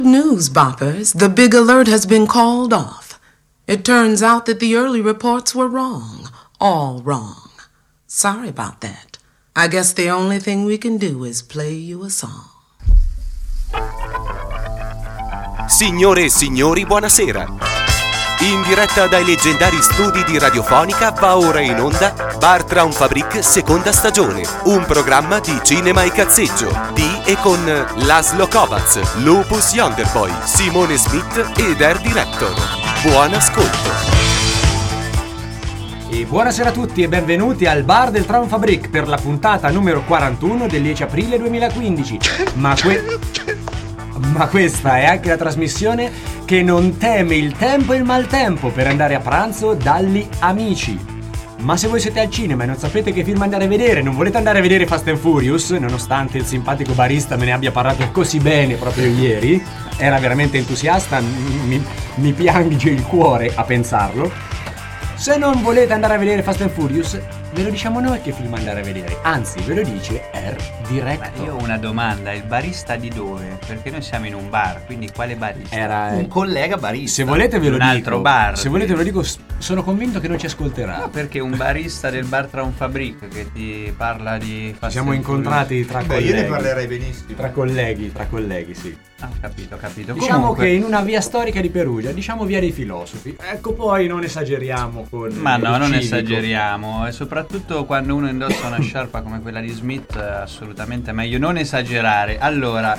News, boppers. The big alert has been called off. It turns out that the early reports were wrong. All wrong. Sorry about that. I guess the only thing we can do is play you a song. Signore e signori, buonasera. In diretta dai leggendari studi di Radiofonica va ora in onda Bar Traum Fabrik seconda stagione, un programma di cinema e cazzeggio di e con Laszlo Kovacs, Lupus Younger-Boy, Simone Smith ed Air Director. Buon ascolto. E buonasera a tutti e benvenuti al Bar del Traum Fabrik per la puntata numero 41 del 10 aprile 2015. Ma questa è anche la trasmissione che non teme il tempo e il maltempo per andare a pranzo dagli amici. Ma se voi siete al cinema e non sapete che film andare a vedere, non volete andare a vedere Fast and Furious, nonostante il simpatico barista me ne abbia parlato così bene proprio ieri, era veramente entusiasta, mi piange il cuore a pensarlo. Se non volete andare a vedere Fast and Furious, ve lo diciamo noi che film andare a vedere. Anzi, ve lo dice Air Director. Ma io ho una domanda, il barista di dove? Perché noi siamo in un bar, quindi quale barista? Era un collega barista. Se volete ve lo dico. Un altro bar. Se volete ve lo dico, sono convinto che non ci ascolterà. No, perché un barista del Bar Traum Fabrik che ti parla di Fast Ci siamo and incontrati tra colleghi. Io ne parlerei benissimo. Tra colleghi, sì. Ah, ho capito. Diciamo Comunque, che in una via storica di Perugia, diciamo via dei filosofi. Ecco, poi non esageriamo con ma no, non civico. esageriamo. E soprattutto quando uno indossa una sciarpa come quella di Smith, assolutamente meglio non esagerare. Allora,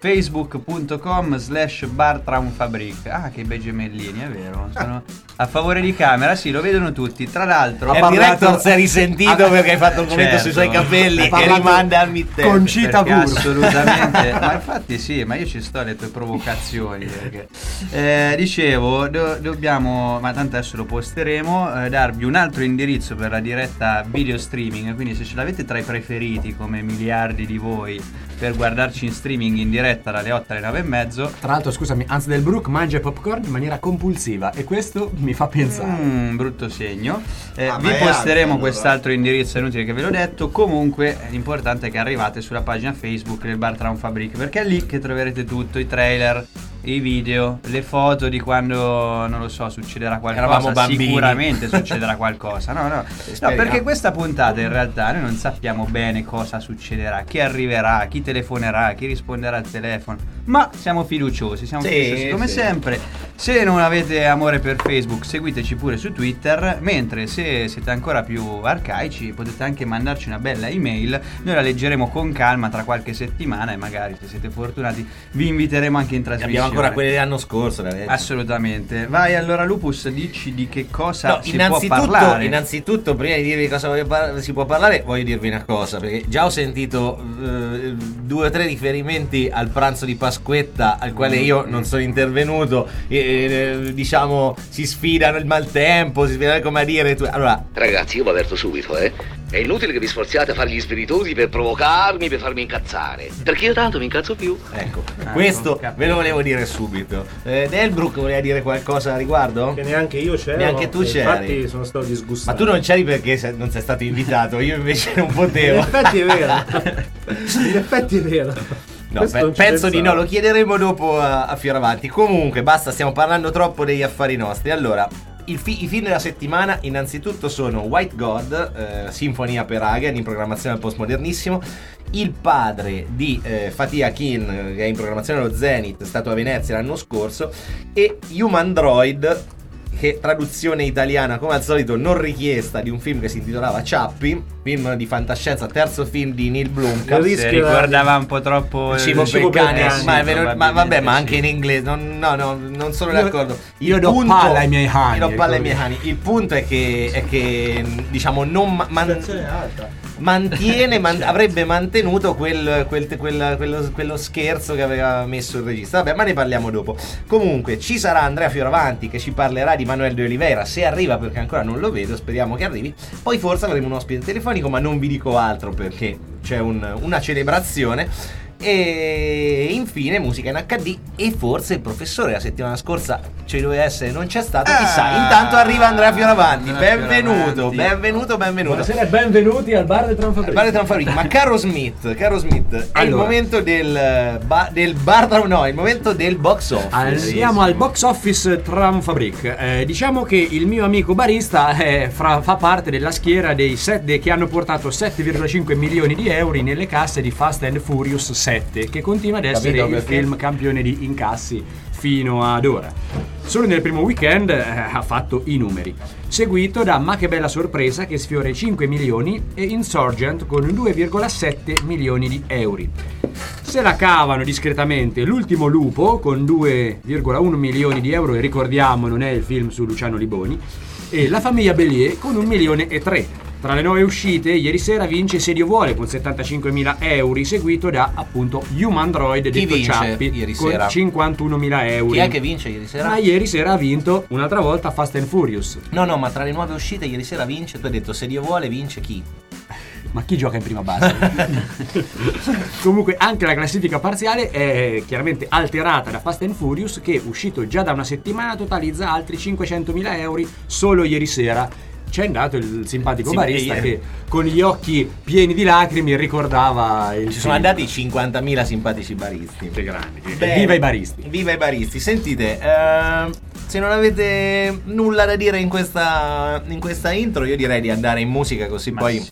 facebook.com/bartraumfabrik. Ah, che bei gemellini, è vero. Sono a favore di camera, sì, lo vedono tutti. Tra l'altro, il director si è risentito perché hai fatto un commento sui suoi capelli e rimanda al mittente. Concita pure. Assolutamente. Ma infatti sì, ma io ci sto alle tue provocazioni perché, dicevo, dobbiamo, ma tanto adesso lo posteremo, darvi un altro indirizzo per la diretta video streaming. Quindi se ce l'avete tra i preferiti, come miliardi di voi, per guardarci in streaming in diretta dalle 8 alle 9 e mezzo. Tra l'altro, scusami, Hans Del Broek mangia popcorn in maniera compulsiva e questo mi fa pensare. Brutto segno. Vi posteremo allora quest'altro indirizzo, è inutile che ve l'ho detto. Comunque l'importante è che arrivate sulla pagina Facebook del Bar Traum Fabrik, perché è lì che troverete tutto, i trailer, i video, le foto di quando, non lo so, succederà qualcosa. Eravamo bambini. Sicuramente succederà qualcosa. No, perché questa puntata in realtà noi non sappiamo bene cosa succederà, chi arriverà, chi telefonerà, chi risponderà al telefono, ma siamo fiduciosi, come sempre. Se non avete amore per Facebook, seguiteci pure su Twitter, mentre se siete ancora più arcaici potete anche mandarci una bella email, noi la leggeremo con calma tra qualche settimana e magari, se siete fortunati, vi inviteremo anche in trasmissione. Abbiamo ancora quelle dell'anno scorso, assolutamente. Vai allora, Lupus, dici di che cosa si può parlare. Innanzitutto, prima di dirvi cosa si può parlare, voglio dirvi una cosa, perché già ho sentito 2 o 3 riferimenti al pranzo di Pasquetta al quale io non sono intervenuto, diciamo si sfidano il maltempo, si sfidano, come a dire allora, ragazzi, io vi avverto subito, è inutile che vi sforziate a fare gli spiritosi per provocarmi, per farmi incazzare, perché io tanto mi incazzo più. Ecco, questo ve lo volevo dire subito. Del Broek voleva dire qualcosa a riguardo? Che neanche io c'ero. Neanche tu c'eri. Infatti sono stato disgustato. Ma tu non c'eri perché non sei stato invitato, io invece non potevo. In effetti è vero. No, penso di no, lo chiederemo dopo a Fioravanti. Comunque, basta, stiamo parlando troppo degli affari nostri. Allora, i film della settimana innanzitutto sono White God, Sinfonia per Hagen, in programmazione al postmodernissimo, Il padre di Fatih Akin, che è in programmazione allo Zenith, è stato a Venezia l'anno scorso, e Human Droid, che traduzione italiana come al solito non richiesta, di un film che si intitolava Ciappi, film di fantascienza, terzo film di Neil Blomkamp. Si ricordava un po' troppo il cibo per cani, ma vabbè, ma anche in inglese non sono d'accordo. Io do palla ai miei cani. Il punto è che diciamo non avrebbe mantenuto quello scherzo che aveva messo il regista. Vabbè, ma ne parliamo dopo. Comunque ci sarà Andrea Fioravanti che ci parlerà di Manuel de Oliveira, se arriva, perché ancora non lo vedo, speriamo che arrivi. Poi forse avremo un ospite telefonico, ma non vi dico altro perché c'è una celebrazione. E infine musica in HD. E forse il professore la settimana scorsa ci doveva essere, non c'è stato, chissà. Intanto arriva Andrea Fioravanti. Benvenuto. Buonasera e benvenuti al bar del Tranfabric. Ma caro Smith, è il momento il momento del box office. Andiamo al box office Tranfabric. Diciamo che il mio amico barista fa parte della schiera dei che hanno portato 7,5 milioni di euro nelle casse di Fast and Furious 7, che continua ad essere il film campione di incassi fino ad ora. Solo nel primo weekend ha fatto i numeri, seguito da Ma che bella sorpresa, che sfiora i 5 milioni, e Insurgent con 2,7 milioni di euro. Se la cavano discretamente L'ultimo lupo con 2,1 milioni di euro, e ricordiamo non è il film su Luciano Liboni, e La famiglia Bélier con 1,3 milioni. Tra le 9 uscite, ieri sera vince Se Dio vuole con 75.000 euro, seguito da appunto Human Droid detto Ciappi con 51.000 euro. Chi è che vince ieri sera? Ma ieri sera ha vinto un'altra volta Fast and Furious. No, ma tra le 9 uscite ieri sera vince, tu hai detto Se Dio vuole vince chi? Ma chi gioca in prima base? Comunque anche la classifica parziale è chiaramente alterata da Fast and Furious, che uscito già da una settimana totalizza altri 500.000 euro solo ieri sera. C'è andato il simpatico barista che con gli occhi pieni di lacrime ricordava il Ci sono andati 50.000 simpatici baristi. Che grandi. Viva i baristi. Viva i baristi. Sentite, se non avete nulla da dire in questa intro, io direi di andare in musica, così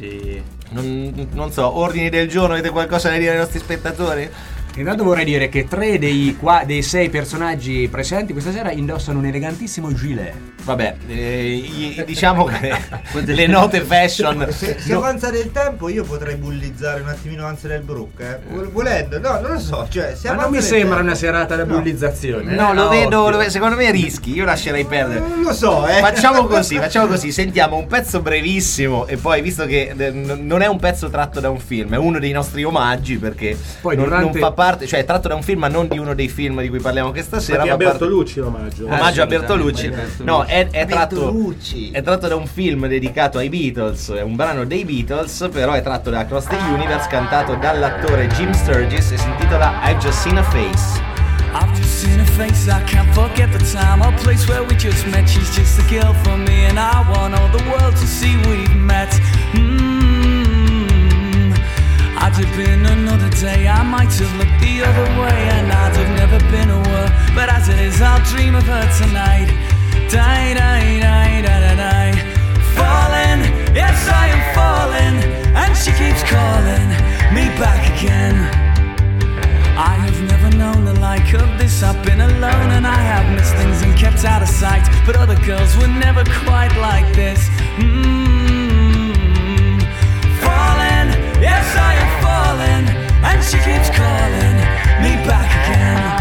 non so, ordini del giorno, avete qualcosa da dire ai nostri spettatori? Intanto vorrei dire che 3 dei 6 personaggi presenti questa sera indossano un elegantissimo gilet. Vabbè, diciamo che le note fashion. Se avanza del tempo io potrei bullizzare un attimino Hans del Brook, volendo, no, non lo so, cioè, ma non mi sembra una serata da bullizzazione. No, lo vedo, secondo me rischi, io lascerei perdere. Non lo so, Facciamo così, sentiamo un pezzo brevissimo e poi, visto che non è un pezzo tratto da un film, è uno dei nostri omaggi, perché poi non fa parte, cioè è tratto da un film ma non di uno dei film di cui parliamo questa sera. Ma a Bertolucci l'omaggio. Omaggio a Bertolucci. No, è tratto da un film dedicato ai Beatles, è un brano dei Beatles, però è tratto da Across the Universe, cantato dall'attore Jim Sturgis, e si intitola I've Just Seen a Face. I've just seen a face, I can't forget the time or place where we just met. She's just a girl for me and I want all the world to see we've met. I'd have been another day, I might have looked the other way, and I'd have never been aware. But as it is, I'll dream of her tonight. Die, die, die, die, die, die. Falling, yes I am falling, and she keeps calling me back again. I have never known the like of this, I've been alone and I have missed things and kept out of sight. But other girls were never quite like this. Falling, yes I am falling, and she keeps calling me back again.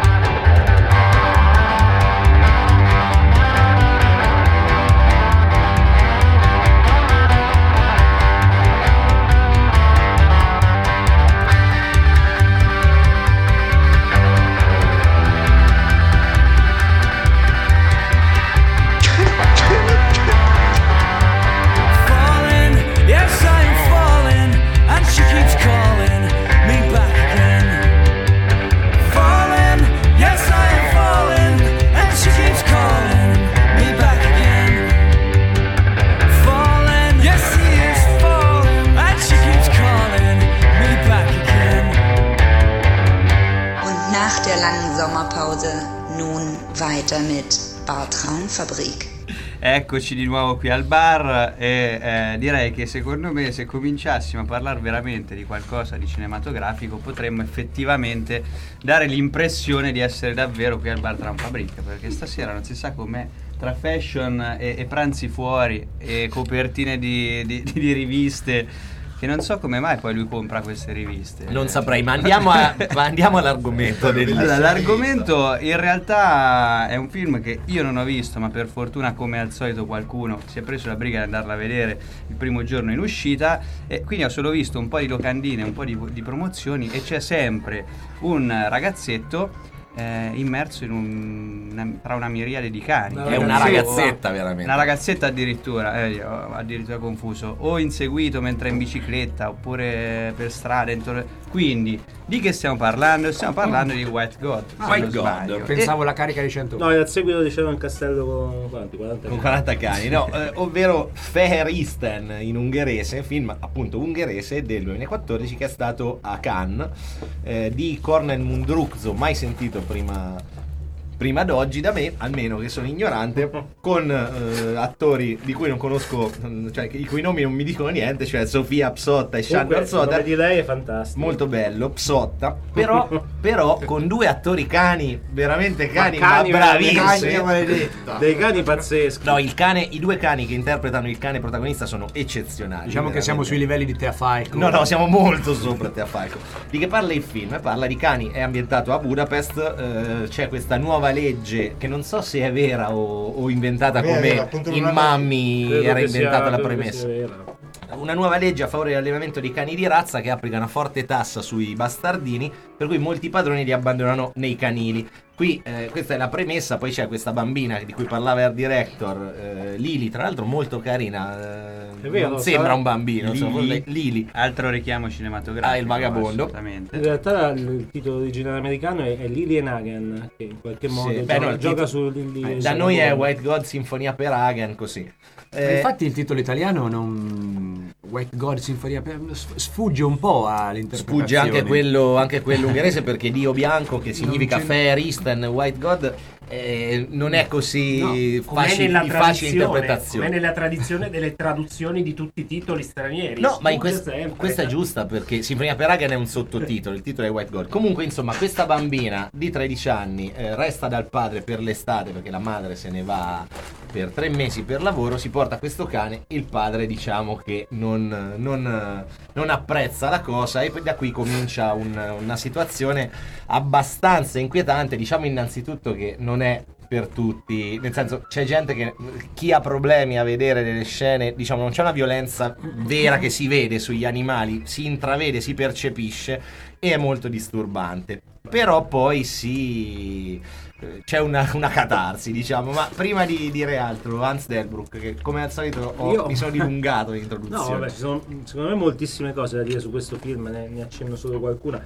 Weiter mit Bar Traumfabrik. Eccoci di nuovo qui al bar e direi che secondo me se cominciassimo a parlare veramente di qualcosa di cinematografico potremmo effettivamente dare l'impressione di essere davvero qui al bar Traumfabrik, perché stasera non si sa com'è, tra fashion e pranzi fuori e copertine di riviste, che non so come mai poi lui compra queste riviste. Non saprei, ma andiamo all'argomento. Allora, l'argomento in realtà è un film che io non ho visto, ma per fortuna, come al solito, qualcuno si è preso la briga di andarla a vedere il primo giorno in uscita, e quindi ho solo visto un po' di locandine, un po' di promozioni, e c'è sempre un ragazzetto immerso in tra una miriade di cani. È una ragazzetta veramente. Una ragazzetta addirittura, io ho addirittura confuso. O inseguito mentre è in bicicletta, oppure per strada, Quindi, di che stiamo parlando? Stiamo parlando di White God. se White non God. sbaglio. Pensavo la carica di 100. No, era il seguito di Cielo nel castello con quanti? 40 Con 40 cani, no, ovvero Feheristen in ungherese, film appunto ungherese del 2014 che è stato a Cannes, di Cornel Mundrukso, mai sentito prima d'oggi da me, almeno che sono ignorante, con attori di cui non conosco, cioè i cui nomi non mi dicono niente, cioè Sofia Psotta e Shandor Il nome Zoda. di lei è fantastico. Molto bello, Psotta, però con due attori cani, veramente cani, ma cani bravissimi. maledetta. Dei cani pazzeschi. No, i due cani che interpretano il cane protagonista sono eccezionali. Diciamo che siamo sui livelli di Tea Falco. No, siamo molto sopra Tea Falco. Di che parla il film? Parla di cani, è ambientato a Budapest, c'è questa nuova legge che non so se è vera o inventata come in Mammi era inventata la premessa. Una nuova legge a favore dell'allevamento di cani di razza che applica una forte tassa sui bastardini, per cui molti padroni li abbandonano nei canili. Qui questa è la premessa, poi c'è questa bambina di cui parlava il director, Lily, tra l'altro molto carina, È vero, non sembra un bambino, Lily. Altro richiamo cinematografico. Il vagabondo. Assolutamente. In realtà il titolo originale americano è Lillian Hagen, che in qualche modo gioca su da noi è White God Sinfonia per Hagen, così. Infatti il titolo italiano non White God Sinfonia sfugge un po' all'interpretazione. Sfugge anche quello ungherese, perché Dio bianco, che significa Feheristen, White God, non è così facile interpretazione. Come nella tradizione delle traduzioni di tutti i titoli stranieri. No, ma questa è giusta, perché Sinfonia per Hagen è un sottotitolo, il titolo è White God. Comunque, insomma, questa bambina di 13 anni resta dal padre per l'estate, perché la madre se ne va per 3 mesi per lavoro, si porta questo cane, il padre diciamo che non apprezza la cosa, e poi da qui comincia una situazione abbastanza inquietante. Diciamo innanzitutto che non è per tutti, nel senso, c'è gente che, chi ha problemi a vedere delle scene, diciamo, non c'è una violenza vera che si vede sugli animali, si intravede, si percepisce, e è molto disturbante. Però poi c'è una catarsi, diciamo. Ma prima di dire altro, Hans Delbruck, che come al solito mi sono dilungato in introduzione. No, vabbè, ci sono secondo me moltissime cose da dire su questo film, ne accenno solo qualcuna.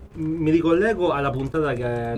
Mi ricollego alla puntata che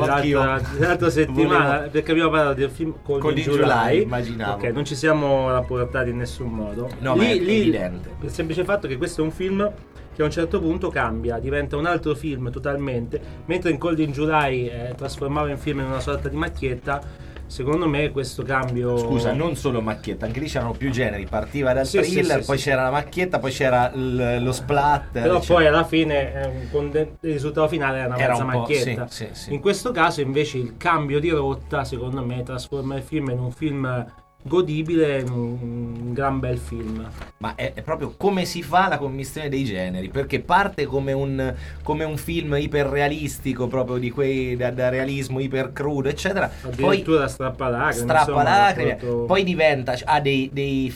l'altra settimana, perché abbiamo parlato del film Cold in July, immaginavo. Ok, non ci siamo rapportati in nessun modo. No, ma è evidente. Per il semplice fatto che questo è un film che a un certo punto cambia, diventa un altro film totalmente, mentre in Cold in July trasformava il film in una sorta di macchietta. Secondo me questo cambio... Scusa, non solo macchietta, anche lì c'erano più generi. Partiva dal thriller, poi c'era la macchietta, poi c'era lo splatter. Però poi alla fine il risultato finale era una mezza macchietta. Sì. In questo caso invece il cambio di rotta, secondo me, trasforma il film in un film godibile, un gran bel film. Ma è proprio come si fa la commistione dei generi, perché parte come un film iperrealistico, proprio di quei da realismo iper crudo, eccetera. Addirittura strappalacrime, poi diventa, ha degli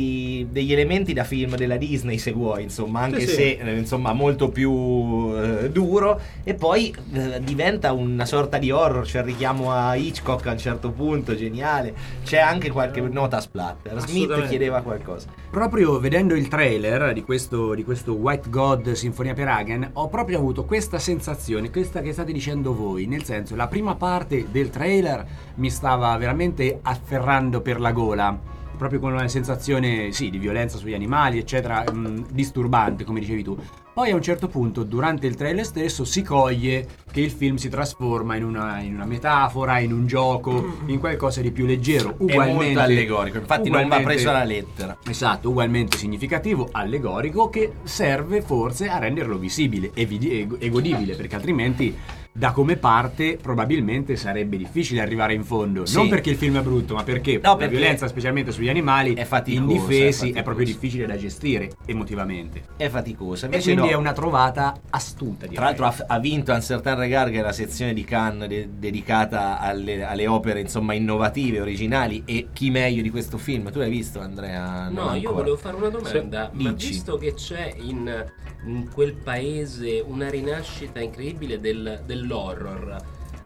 elementi da film della Disney, se vuoi, insomma, anche se insomma molto più duro, e poi diventa una sorta di horror, c'è il richiamo a Hitchcock a un certo punto, geniale. C'è anche qualche nota splatter. Smith chiedeva qualcosa. Proprio vedendo il trailer di questo White God Sinfonia per Hagen, ho proprio avuto questa sensazione, questa che state dicendo voi, nel senso, la prima parte del trailer mi stava veramente afferrando per la gola, proprio con una sensazione di violenza sugli animali, eccetera, disturbante, come dicevi tu. Poi a un certo punto, durante il trailer stesso, si coglie che il film si trasforma in una metafora, in un gioco, in qualcosa di più leggero, ugualmente, è molto allegorico, infatti non va preso alla lettera. Esatto, ugualmente significativo, allegorico, che serve forse a renderlo visibile e godibile, perché altrimenti da come parte probabilmente sarebbe difficile arrivare in fondo. Non perché il film è brutto, ma perché la violenza, specialmente sugli animali, è indifesi, è proprio difficile da gestire emotivamente. È faticosa. Invece quindi è una trovata astuta, direi. Tra l'altro ha vinto un certain regard, che è la sezione di Cannes dedicata alle opere, insomma, innovative, originali, e chi meglio di questo film? Tu l'hai visto, Andrea? No, io volevo fare una domanda. Ma visto che c'è in quel paese una rinascita incredibile dell'horror,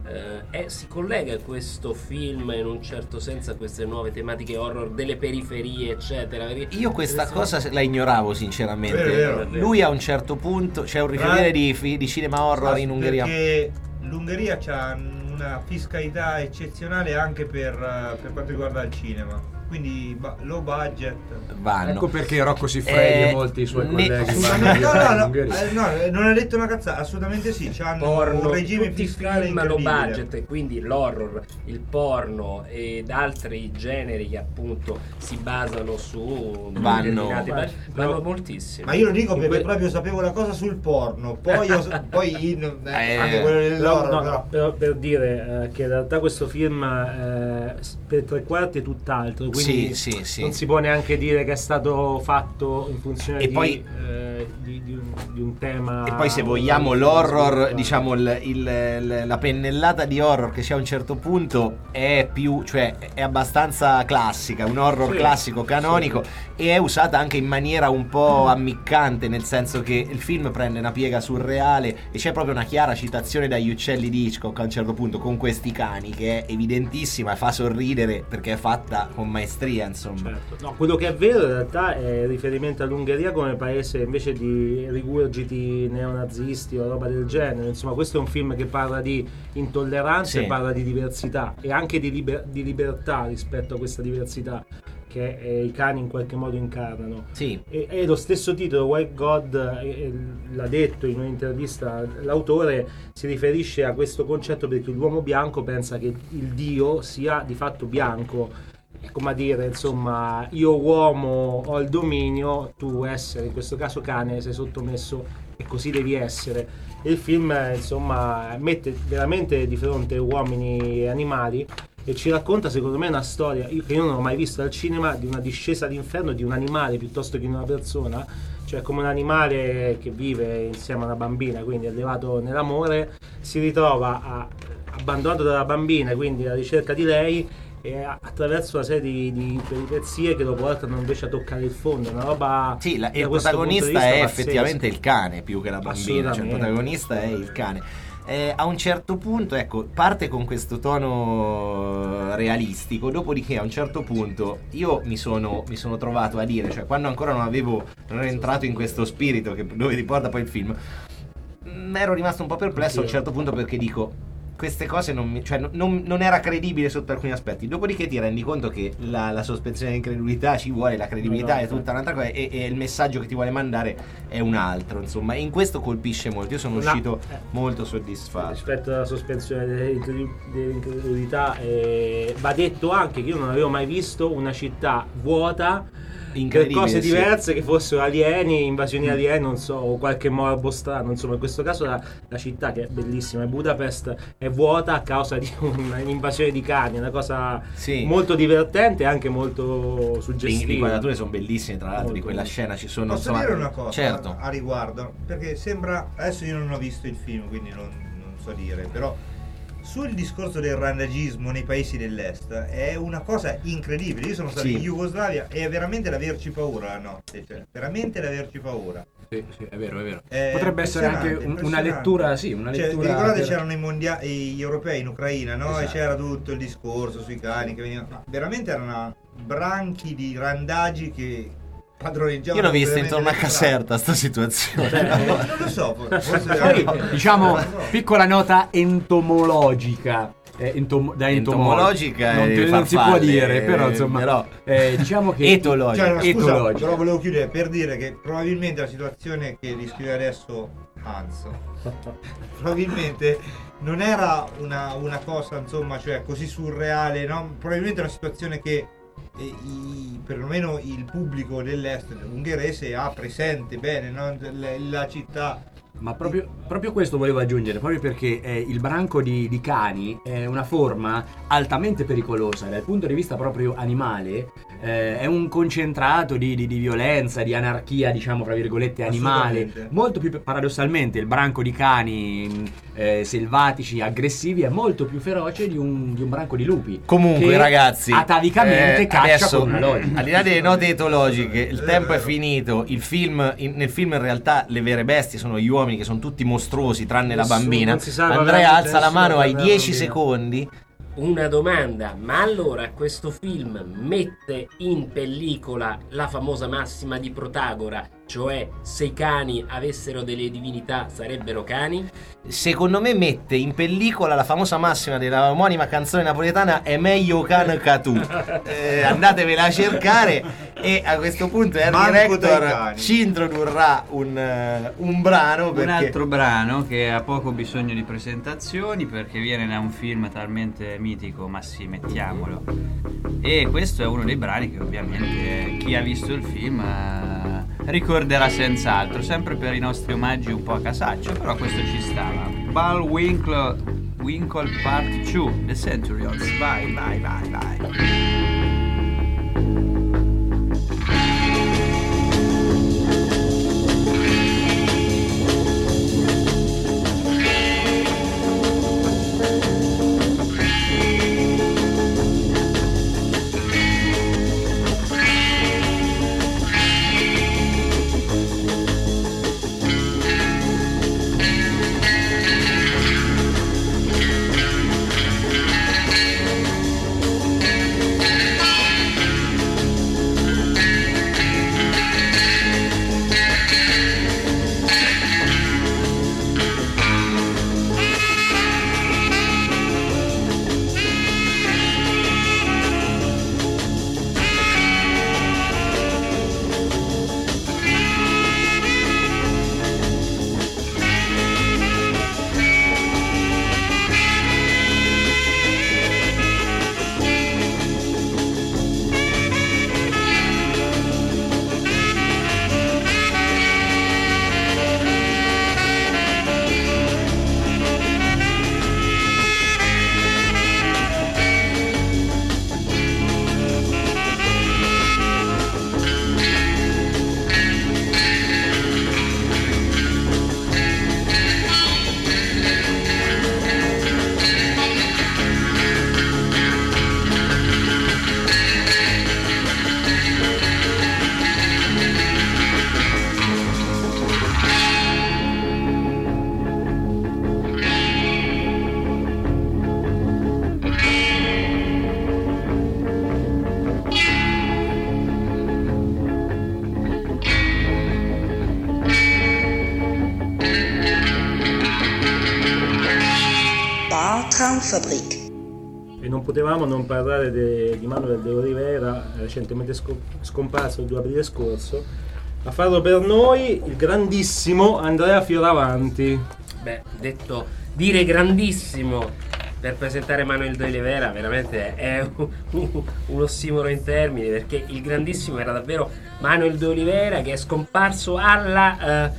si collega questo film in un certo senso a queste nuove tematiche horror delle periferie, eccetera? Perché io questa cosa la ignoravo sinceramente. Vero. Lui a un certo punto c'è un riferire di cinema horror in Ungheria, perché l'Ungheria c'ha una fiscalità eccezionale anche per quanto riguarda il cinema, quindi low budget. Vanno. Ecco perché Rocco Siffredi e molti suoi colleghi no, non hai detto una cazzata, assolutamente sì, c'hanno un regime fiscale film low incredibile. budget, e quindi l'horror, il porno ed altri generi che appunto si basano su vanno moltissimo. Ma io lo dico perché proprio sapevo la cosa sul porno, poi anche quello dell'horror. Però per dire che in realtà questo film per 3/4 è tutt'altro, quindi sì. non si può neanche dire che è stato fatto in funzione di un tema. E poi se vogliamo l'horror, diciamo la pennellata di horror che c'è a un certo punto è più, cioè è abbastanza classica, un horror classico canonico, e è usata anche in maniera un po' ammiccante, nel senso che il film prende una piega surreale e c'è proprio una chiara citazione dagli uccelli di Hitchcock a un certo punto con questi cani, che è evidentissima e fa sorridere perché è fatta con maestria, insomma. Certo. No, quello che è vero in realtà è il riferimento all'Ungheria come paese invece di rigurgiti neonazisti o roba del genere. Insomma, questo è un film che parla di intolleranza e parla di diversità e anche di libertà rispetto a questa diversità che i cani in qualche modo incarnano. E lo stesso titolo, White God, l'ha detto in un'intervista l'autore, si riferisce a questo concetto perché l'uomo bianco pensa che il Dio sia di fatto bianco. È come a dire, insomma, io uomo ho il dominio, tu essere, in questo caso cane, sei sottomesso e così devi essere. E il film, insomma, mette veramente di fronte uomini e animali e ci racconta, secondo me, una storia che io non ho mai visto al cinema, di una discesa all'inferno di un animale piuttosto che di una persona. Cioè, come un animale che vive insieme a una bambina, quindi è allevato nell'amore, si ritrova abbandonato dalla bambina, quindi alla ricerca di lei, e attraverso una serie di peripezie che lo portano invece a toccare il fondo, una roba. Il protagonista è effettivamente il cane più che la bambina, cioè il protagonista è il cane. A un certo punto, ecco, parte con questo tono realistico, dopodiché a un certo punto io mi sono trovato a dire, cioè quando ancora non ero entrato in questo spirito dove riporta poi il film, ero rimasto un po' perplesso a un certo punto, perché dico, queste cose non era credibile sotto alcuni aspetti. Dopodiché ti rendi conto che la sospensione di incredulità ci vuole, la credibilità è tutta un'altra cosa, e il messaggio che ti vuole mandare è un altro, insomma, e in questo colpisce molto. Io sono uscito molto soddisfatto. Rispetto alla sospensione dell'incredulità, va detto anche che io non avevo mai visto una città vuota per cose diverse, che fossero alieni, invasioni alieni, non so, o qualche morbo strano. Insomma, in questo caso la città, che è bellissima, Budapest, è vuota a causa di un'invasione di cani, una cosa molto divertente e anche molto suggestiva. Le inquadrature sono bellissime, tra l'altro, di quella scena ci sono. Posso dire una cosa a riguardo? Perché sembra, adesso io non ho visto il film, quindi non so dire, però sul discorso del randagismo nei paesi dell'est è una cosa incredibile. Io sono stato in Jugoslavia e è veramente l'averci paura la notte, cioè veramente l'averci paura. Sì, è vero. Potrebbe essere anche una lettura, una lettura. Vi ricordate c'erano gli europei in Ucraina, no? Esatto. E c'era tutto il discorso sui cani che venivano. Ma veramente erano branchi di randagi che padroneggiavano. Io l'ho vista intorno a Caserta sta situazione. Non lo so, forse poi, diciamo, piccola nota entomologica. Entomologica non si può dire, però insomma, diciamo che etologica. Scusa, però volevo chiudere per dire che probabilmente la situazione che descrive adesso Hans probabilmente non era una cosa, insomma, cioè così surreale, no? Probabilmente è una situazione che perlomeno il pubblico dell'est ungherese ha presente bene, no? La città. Ma proprio questo volevo aggiungere, proprio perché il branco di cani è una forma altamente pericolosa dal punto di vista proprio animale, è un concentrato di violenza, di anarchia, diciamo, fra virgolette, animale. Molto più, paradossalmente, il branco di cani selvatici, aggressivi, è molto più feroce di un branco di lupi. Comunque, ragazzi, atavicamente caccia adesso, al di là delle note etologiche, il tempo è finito. Il film, nel film in realtà le vere bestie sono gli uomini, che sono tutti mostruosi tranne la bambina. Andrea alza la mano ai 10 secondi. Una domanda, ma allora questo film mette in pellicola la famosa massima di Protagora, cioè se i cani avessero delle divinità sarebbero cani? Secondo me mette in pellicola la famosa massima della omonima canzone napoletana "È meglio can ca tu". Andatevela a cercare. E a questo punto Henry Rector ci introdurrà un brano, un altro brano che ha poco bisogno di presentazioni perché viene da un film talmente mitico, ma sì, mettiamolo. E questo è uno dei brani che ovviamente chi ha visto il film ricorderà senz'altro, sempre per i nostri omaggi un po' a casaccio, però questo ci stava. Bullwinkle Part 2, The Centurions. Vai. Traumfabrik. E non potevamo non parlare di Manuel de Oliveira, recentemente scomparso il 2 aprile scorso. A farlo per noi il grandissimo Andrea Fioravanti. Beh, dire grandissimo per presentare Manuel de Oliveira veramente è un ossimoro in termini, perché il grandissimo era davvero Manuel de Oliveira, che è scomparso alla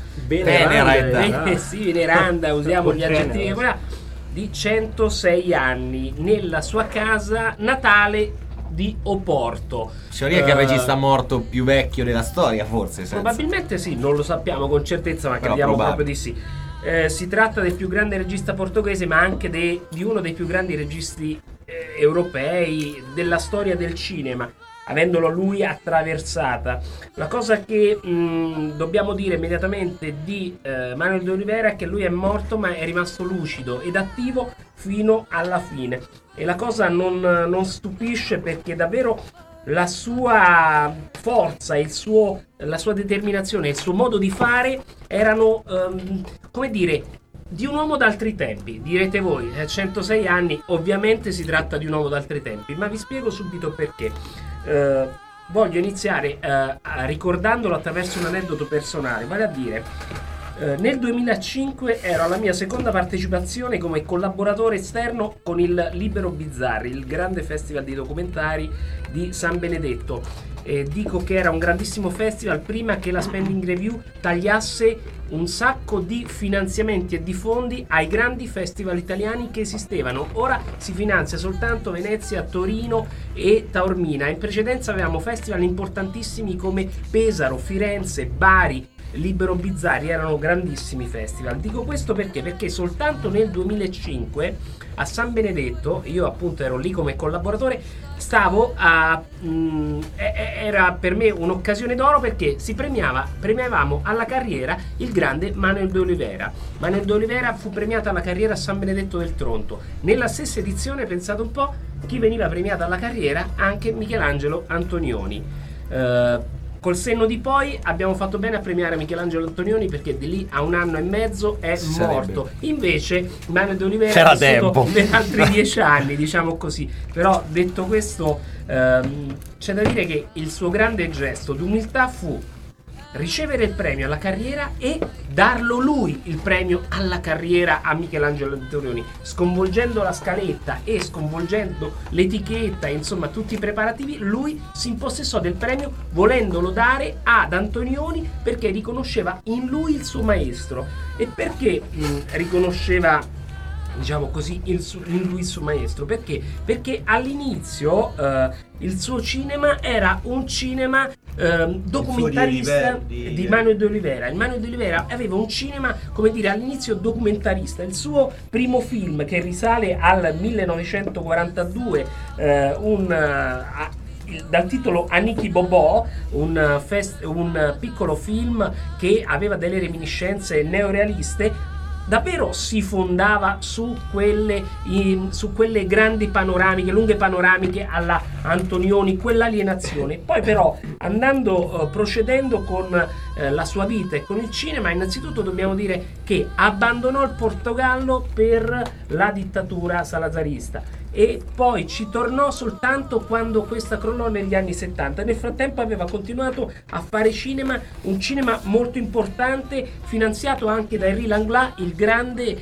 veneranda, usiamo gli aggettivi di 106 anni nella sua casa natale di Oporto. Teoria che è il regista morto più vecchio della storia, forse. Probabilmente sì, non lo sappiamo con certezza, ma crediamo proprio di sì. Si tratta del più grande regista portoghese, ma anche di uno dei più grandi registi europei della storia del cinema, avendolo lui attraversata. La cosa che dobbiamo dire immediatamente di Manuel de Oliveira è che lui è morto, ma è rimasto lucido ed attivo fino alla fine, e la cosa non stupisce, perché davvero la sua forza, la sua determinazione, il suo modo di fare erano come dire, di un uomo d'altri tempi. Direte voi, 106 anni, ovviamente si tratta di un uomo d'altri tempi, ma vi spiego subito perché. Voglio iniziare ricordandolo attraverso un aneddoto personale, vale a dire nel 2005 ero alla mia seconda partecipazione come collaboratore esterno con il Libero Bizzarri, il grande festival di documentari di San Benedetto. Dico che era un grandissimo festival prima che la Spending Review tagliasse un sacco di finanziamenti e di fondi ai grandi festival italiani che esistevano. Ora si finanzia soltanto Venezia, Torino e Taormina. In precedenza avevamo festival importantissimi come Pesaro, Firenze, Bari, Libero Bizzarri erano grandissimi festival. Dico questo perché soltanto nel 2005 a San Benedetto, io appunto ero lì come collaboratore, era per me un'occasione d'oro perché premiavamo alla carriera il grande Manuel de Oliveira. Manuel de Oliveira fu premiato alla carriera a San Benedetto del Tronto. Nella stessa edizione, pensate un po', chi veniva premiato alla carriera? Anche Michelangelo Antonioni. Col senno di poi abbiamo fatto bene a premiare Michelangelo Antonioni, perché di lì a 1 anno e mezzo è morto. Invece Manuel de Oliveira è vissuto per altri 10 anni, diciamo così. Però detto questo, c'è da dire che il suo grande gesto d'umiltà fu ricevere il premio alla carriera e darlo lui il premio alla carriera a Michelangelo Antonioni, sconvolgendo la scaletta e sconvolgendo l'etichetta, insomma tutti i preparativi. Lui si impossessò del premio volendolo dare ad Antonioni perché riconosceva in lui il suo maestro. E perché riconosceva, diciamo così, in lui il suo maestro? Perché all'inizio il suo cinema era un cinema documentarista di Manuel de Oliveira. Il Manuel de Oliveira aveva un cinema, come dire, all'inizio documentarista. Il suo primo film, che risale al 1942, dal titolo Aniki Bobò, un piccolo film che aveva delle reminiscenze neorealiste, davvero si fondava su quelle grandi panoramiche, lunghe panoramiche alla Antonioni, quell'alienazione. Poi però, procedendo con la sua vita e con il cinema, innanzitutto dobbiamo dire che abbandonò il Portogallo per la dittatura salazarista e poi ci tornò soltanto quando questa crollò negli anni 70. Nel frattempo aveva continuato a fare cinema, un cinema molto importante, finanziato anche da Henri Langlois, il grande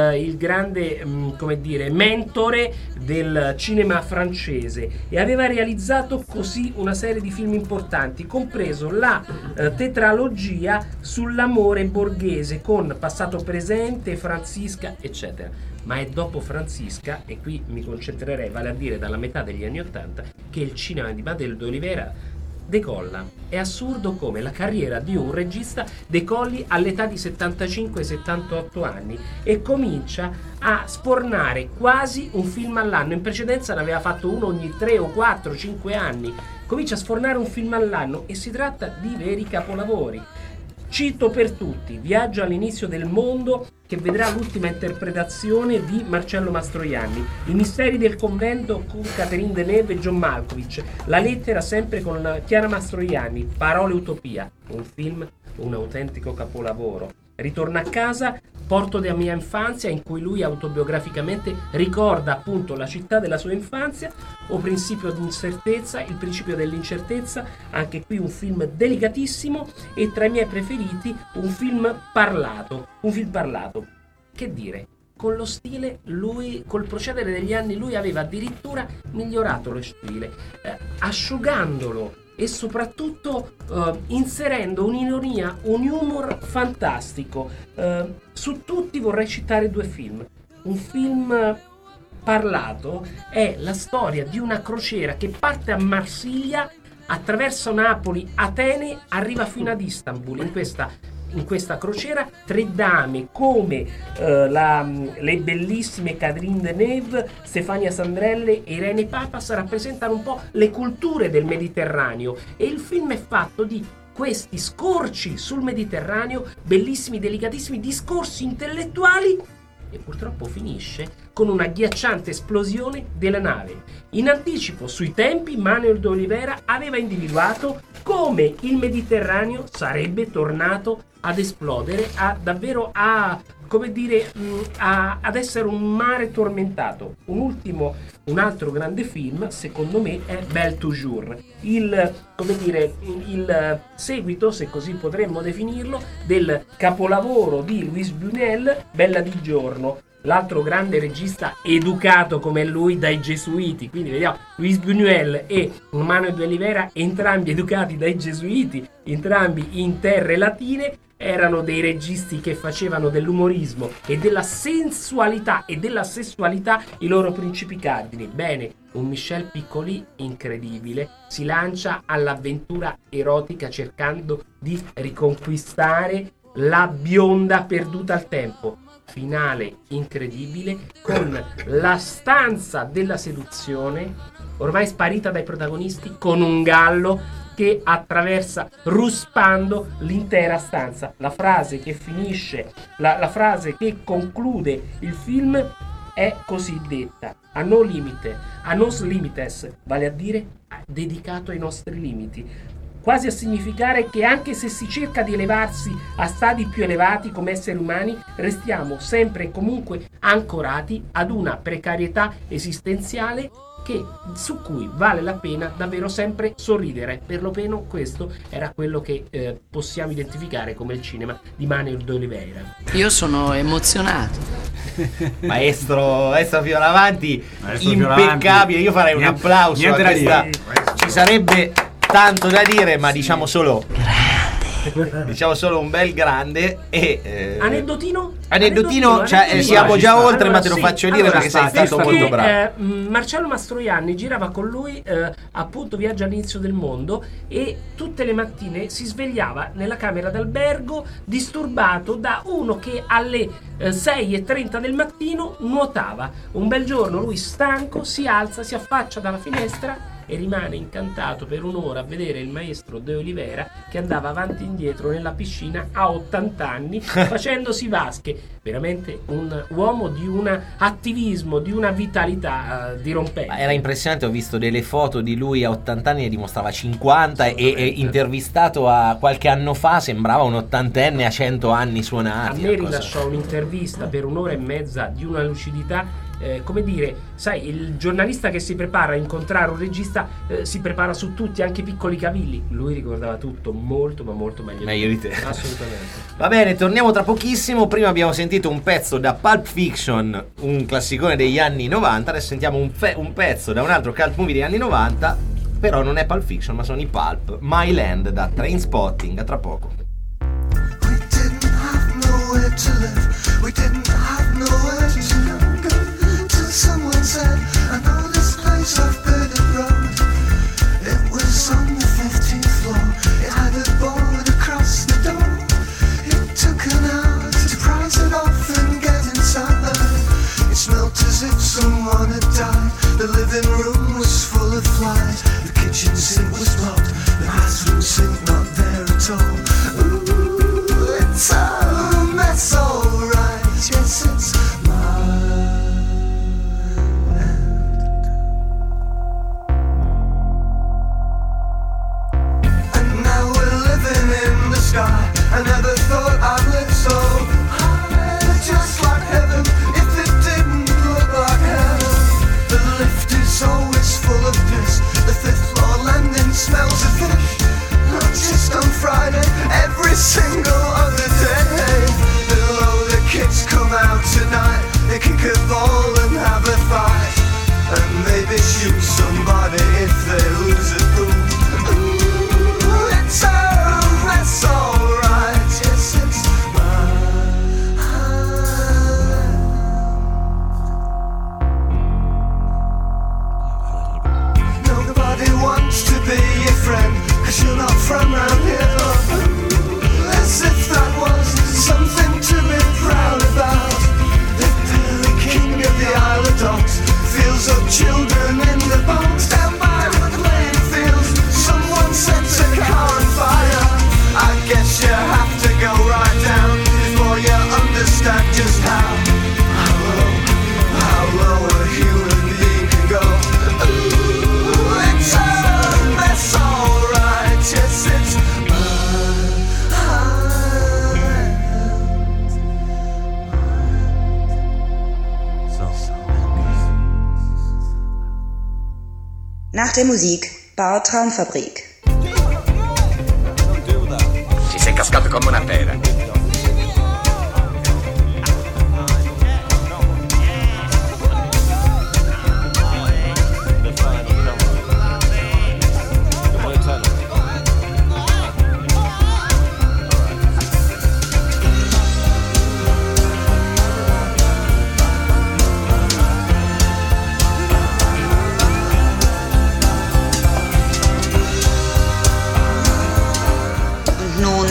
come dire, mentore del cinema francese, e aveva realizzato così una serie di film importanti, compreso la tetralogia sull'amore borghese con Passato Presente, Francisca, eccetera. Ma è dopo Francisca, e qui mi concentrerei, vale a dire dalla metà degli anni '80, che il cinema di Manuel de Oliveira decolla. È assurdo come la carriera di un regista decolli all'età di 75-78 anni e comincia a spornare quasi un film all'anno. In precedenza ne aveva fatto uno ogni 3 o 4, 5 anni. Comincia a sfornare un film all'anno e si tratta di veri capolavori. Cito per tutti Viaggio all'inizio del mondo, che vedrà l'ultima interpretazione di Marcello Mastroianni, I misteri del convento con Catherine Deneuve e John Malkovich, La lettera sempre con Chiara Mastroianni, Parole Utopia, un film, un autentico capolavoro. Ritorna a casa, Porto della mia infanzia, in cui lui autobiograficamente ricorda appunto la città della sua infanzia, o Principio di incertezza, il principio dell'incertezza, anche qui un film delicatissimo, e tra i miei preferiti un film parlato. Che dire? Con lo stile, lui, col procedere degli anni, lui aveva addirittura migliorato lo stile, asciugandolo e soprattutto inserendo un'ironia, un humor fantastico. Su tutti vorrei citare 2 film. Un film parlato è la storia di una crociera che parte a Marsiglia, attraverso Napoli, Atene, arriva fino ad Istanbul. In questa crociera 3 dame come le bellissime Catherine Deneuve, Stefania Sandrelle e Irene Papas rappresentano un po' le culture del Mediterraneo, e il film è fatto di questi scorci sul Mediterraneo, bellissimi, delicatissimi discorsi intellettuali, e purtroppo finisce con una agghiacciante esplosione della nave. In anticipo sui tempi, Manuel de Oliveira aveva individuato come il Mediterraneo sarebbe tornato ad esplodere, ad essere un mare tormentato. Un altro grande film, secondo me, è Belle Toujours, il seguito, se così potremmo definirlo, del capolavoro di Luis Buñuel, Bella di giorno. L'altro grande regista educato come lui dai gesuiti, quindi vediamo Luis Buñuel e Manuel de Oliveira entrambi educati dai gesuiti, entrambi in terre latine. erano dei registi che facevano dell'umorismo e della sensualità e della sessualità i loro principi cardini. Bene, un Michel Piccoli incredibile si lancia all'avventura erotica cercando di riconquistare la bionda perduta al tempo. Finale incredibile con la stanza della seduzione ormai sparita dai protagonisti, con un gallo che attraversa ruspando l'intera stanza. La frase che finisce, la frase che conclude il film è così detta: a no limite, a nos limites, vale a dire dedicato ai nostri limiti, quasi a significare che anche se si cerca di elevarsi a stadi più elevati come esseri umani, restiamo sempre e comunque ancorati ad una precarietà esistenziale su cui vale la pena davvero sempre sorridere. Perlomeno questo era quello che possiamo identificare come il cinema di Manuel de Oliveira. Io sono emozionato. Maestro Fioravanti, impeccabile. Io farei un applauso a questa. Ci sarebbe tanto da dire, ma diciamo solo un bel grande. E aneddotino, cioè, siamo già oltre, ma te lo faccio dire perché sei stato molto bravo. Marcello Mastroianni girava con lui appunto Viaggio all'inizio del mondo, e tutte le mattine si svegliava nella camera d'albergo disturbato da uno che alle 6:30 del mattino nuotava. Un bel giorno lui, stanco, si alza, si affaccia dalla finestra e rimane incantato per un'ora a vedere il maestro De Oliveira che andava avanti e indietro nella piscina a 80 anni facendosi vasche. Veramente un uomo di un attivismo, di una vitalità dirompente. Era impressionante, ho visto delle foto di lui a 80 anni e dimostrava 50 e intervistato a qualche anno fa sembrava un ottantenne a 100 anni suonati. A me rilasciò un'intervista per un'ora e mezza di una lucidità, come dire, sai, il giornalista che si prepara a incontrare un regista si prepara su tutti, anche i piccoli cavilli. Lui ricordava tutto molto ma molto meglio di te. Assolutamente. Va bene, torniamo tra pochissimo. Prima abbiamo sentito un pezzo da Pulp Fiction, un classicone degli anni 90. Adesso sentiamo un pezzo da un altro cult movie degli anni 90. Però non è Pulp Fiction, ma sono i Pulp. My Land da Trainspotting. A tra poco. We didn't have nowhere to live. We didn't have nowhere to go. Someone said, I know this place off Bearded Road. It was on the 15th floor. It had a board across the door. It took an hour to price it off and get inside. It smelt as if someone had died. The living room was full of flies. The kitchen sink was blocked. The bathroom sink not there at all. Ooh, it's a mess, alright. Yes, it's I never thought I'd live so high, just like heaven, if it didn't look like heaven. The lift is always full of piss. The fifth floor landing smells of fish. Not just on Friday, every single other day. Below the kids come out tonight. They kick a ball and have a fight, and maybe shoot somebody if they lose a pool. Ooh, it's a mess, alright. Yes, it's nobody wants to be your friend, 'cause you're not from around here. As if that was something to be proud about. The Billy King of the Isle of Dogs feels up children in the box. Down by the playing fields, someone sets a car on fire. I guess you have to go right down before you understand just how low a human being can go. Ooh, it's a mess, alright. Yes, it's Nach der Musik Bar Traumfabrik. Ci sei cascato come una pera.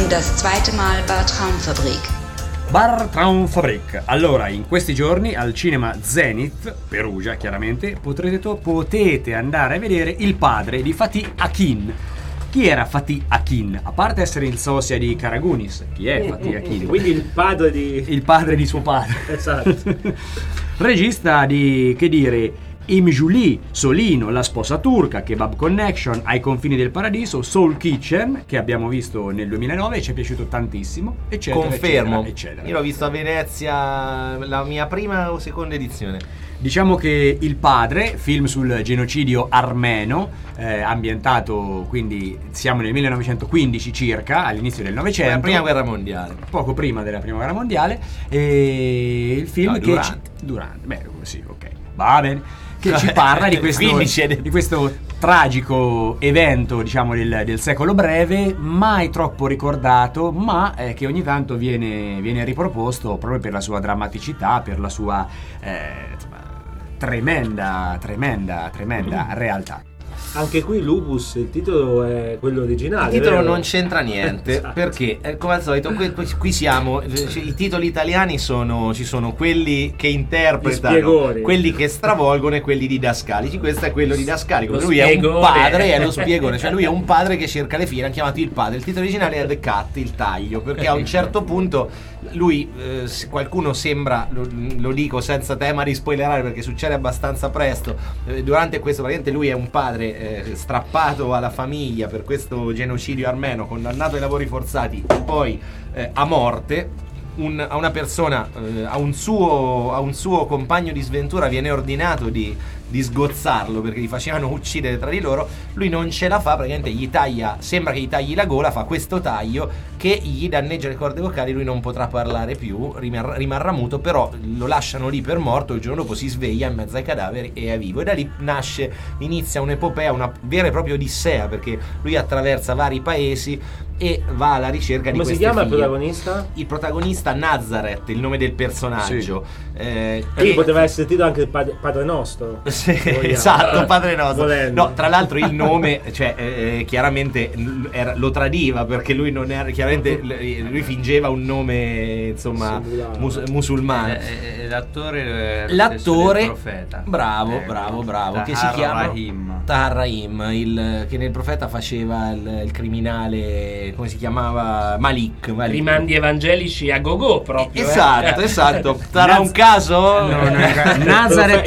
nun das zweite Mal Bar Traumfabrik. Bar Traumfabrik. Allora, in questi giorni al cinema Zenith, Perugia chiaramente, potete andare a vedere Il padre di Fatih Akin. Chi era Fatih Akin? A parte essere il sosia di Karagunis, chi è Fatih Akin? Quindi il padre di suo padre. Esatto. Regista di, che dire, Imjuli, Solino, La sposa turca, Kebab Connection, Ai confini del paradiso, Soul Kitchen, che abbiamo visto nel 2009 e ci è piaciuto tantissimo, eccetera. Confermo, eccetera. Io l'ho visto a Venezia, la mia prima o seconda edizione. Diciamo che Il padre, film sul genocidio armeno, ambientato, quindi siamo nel 1915 circa, all'inizio del Novecento. La prima guerra mondiale. Poco prima della prima guerra mondiale. E il film Durante. Beh, sì, ok. Va bene. Che ci parla di questo tragico evento, diciamo, del secolo breve, mai troppo ricordato, ma che ogni tanto viene riproposto proprio per la sua drammaticità, per la sua tremenda realtà. Anche qui Lupus, il titolo è quello originale. Il titolo vero? non c'entra niente, Esatto. perché come al solito qui siamo, i titoli italiani ci sono quelli che interpretano, quelli che stravolgono e quelli didascalici. Questo è quello didascalico, lui è un padre, è lo spiegone, cioè lui è un padre che cerca le figlie, hanno chiamato Il padre. Il titolo originale è The Cut, il taglio, perché a un certo punto lui, qualcuno sembra, lo dico senza tema di spoilerare perché succede abbastanza presto, durante questo praticamente lui è un padre strappato alla famiglia per questo genocidio armeno, condannato ai lavori forzati e poi a morte. A una persona, a un suo compagno di sventura viene ordinato di sgozzarlo perché li facevano uccidere tra di loro. Lui non ce la fa, praticamente sembra che gli tagli la gola, fa questo taglio che gli danneggia le corde vocali, lui non potrà parlare più, rimarrà muto, però lo lasciano lì per morto. Il giorno dopo si sveglia in mezzo ai cadaveri e è vivo, e da lì inizia un'epopea, una vera e propria odissea, perché lui attraversa vari paesi e va alla ricerca di queste figlie. Come si chiama il protagonista? Il protagonista Nazareth, il nome del personaggio. Quindi poteva essere titolo anche Padre Nostro. Sì, esatto, Padre Nostro. No, tra l'altro il nome, chiaramente lo tradiva, perché lui non era, chiaramente lui fingeva un nome, insomma, musulmano. L'attore del Profeta. Bravo, che si chiama Tahar Rahim, che nel Profeta faceva il criminale, come si chiamava? Malik. Rimandi evangelici a go-go proprio. Esatto. Sarà un caso? Nazareth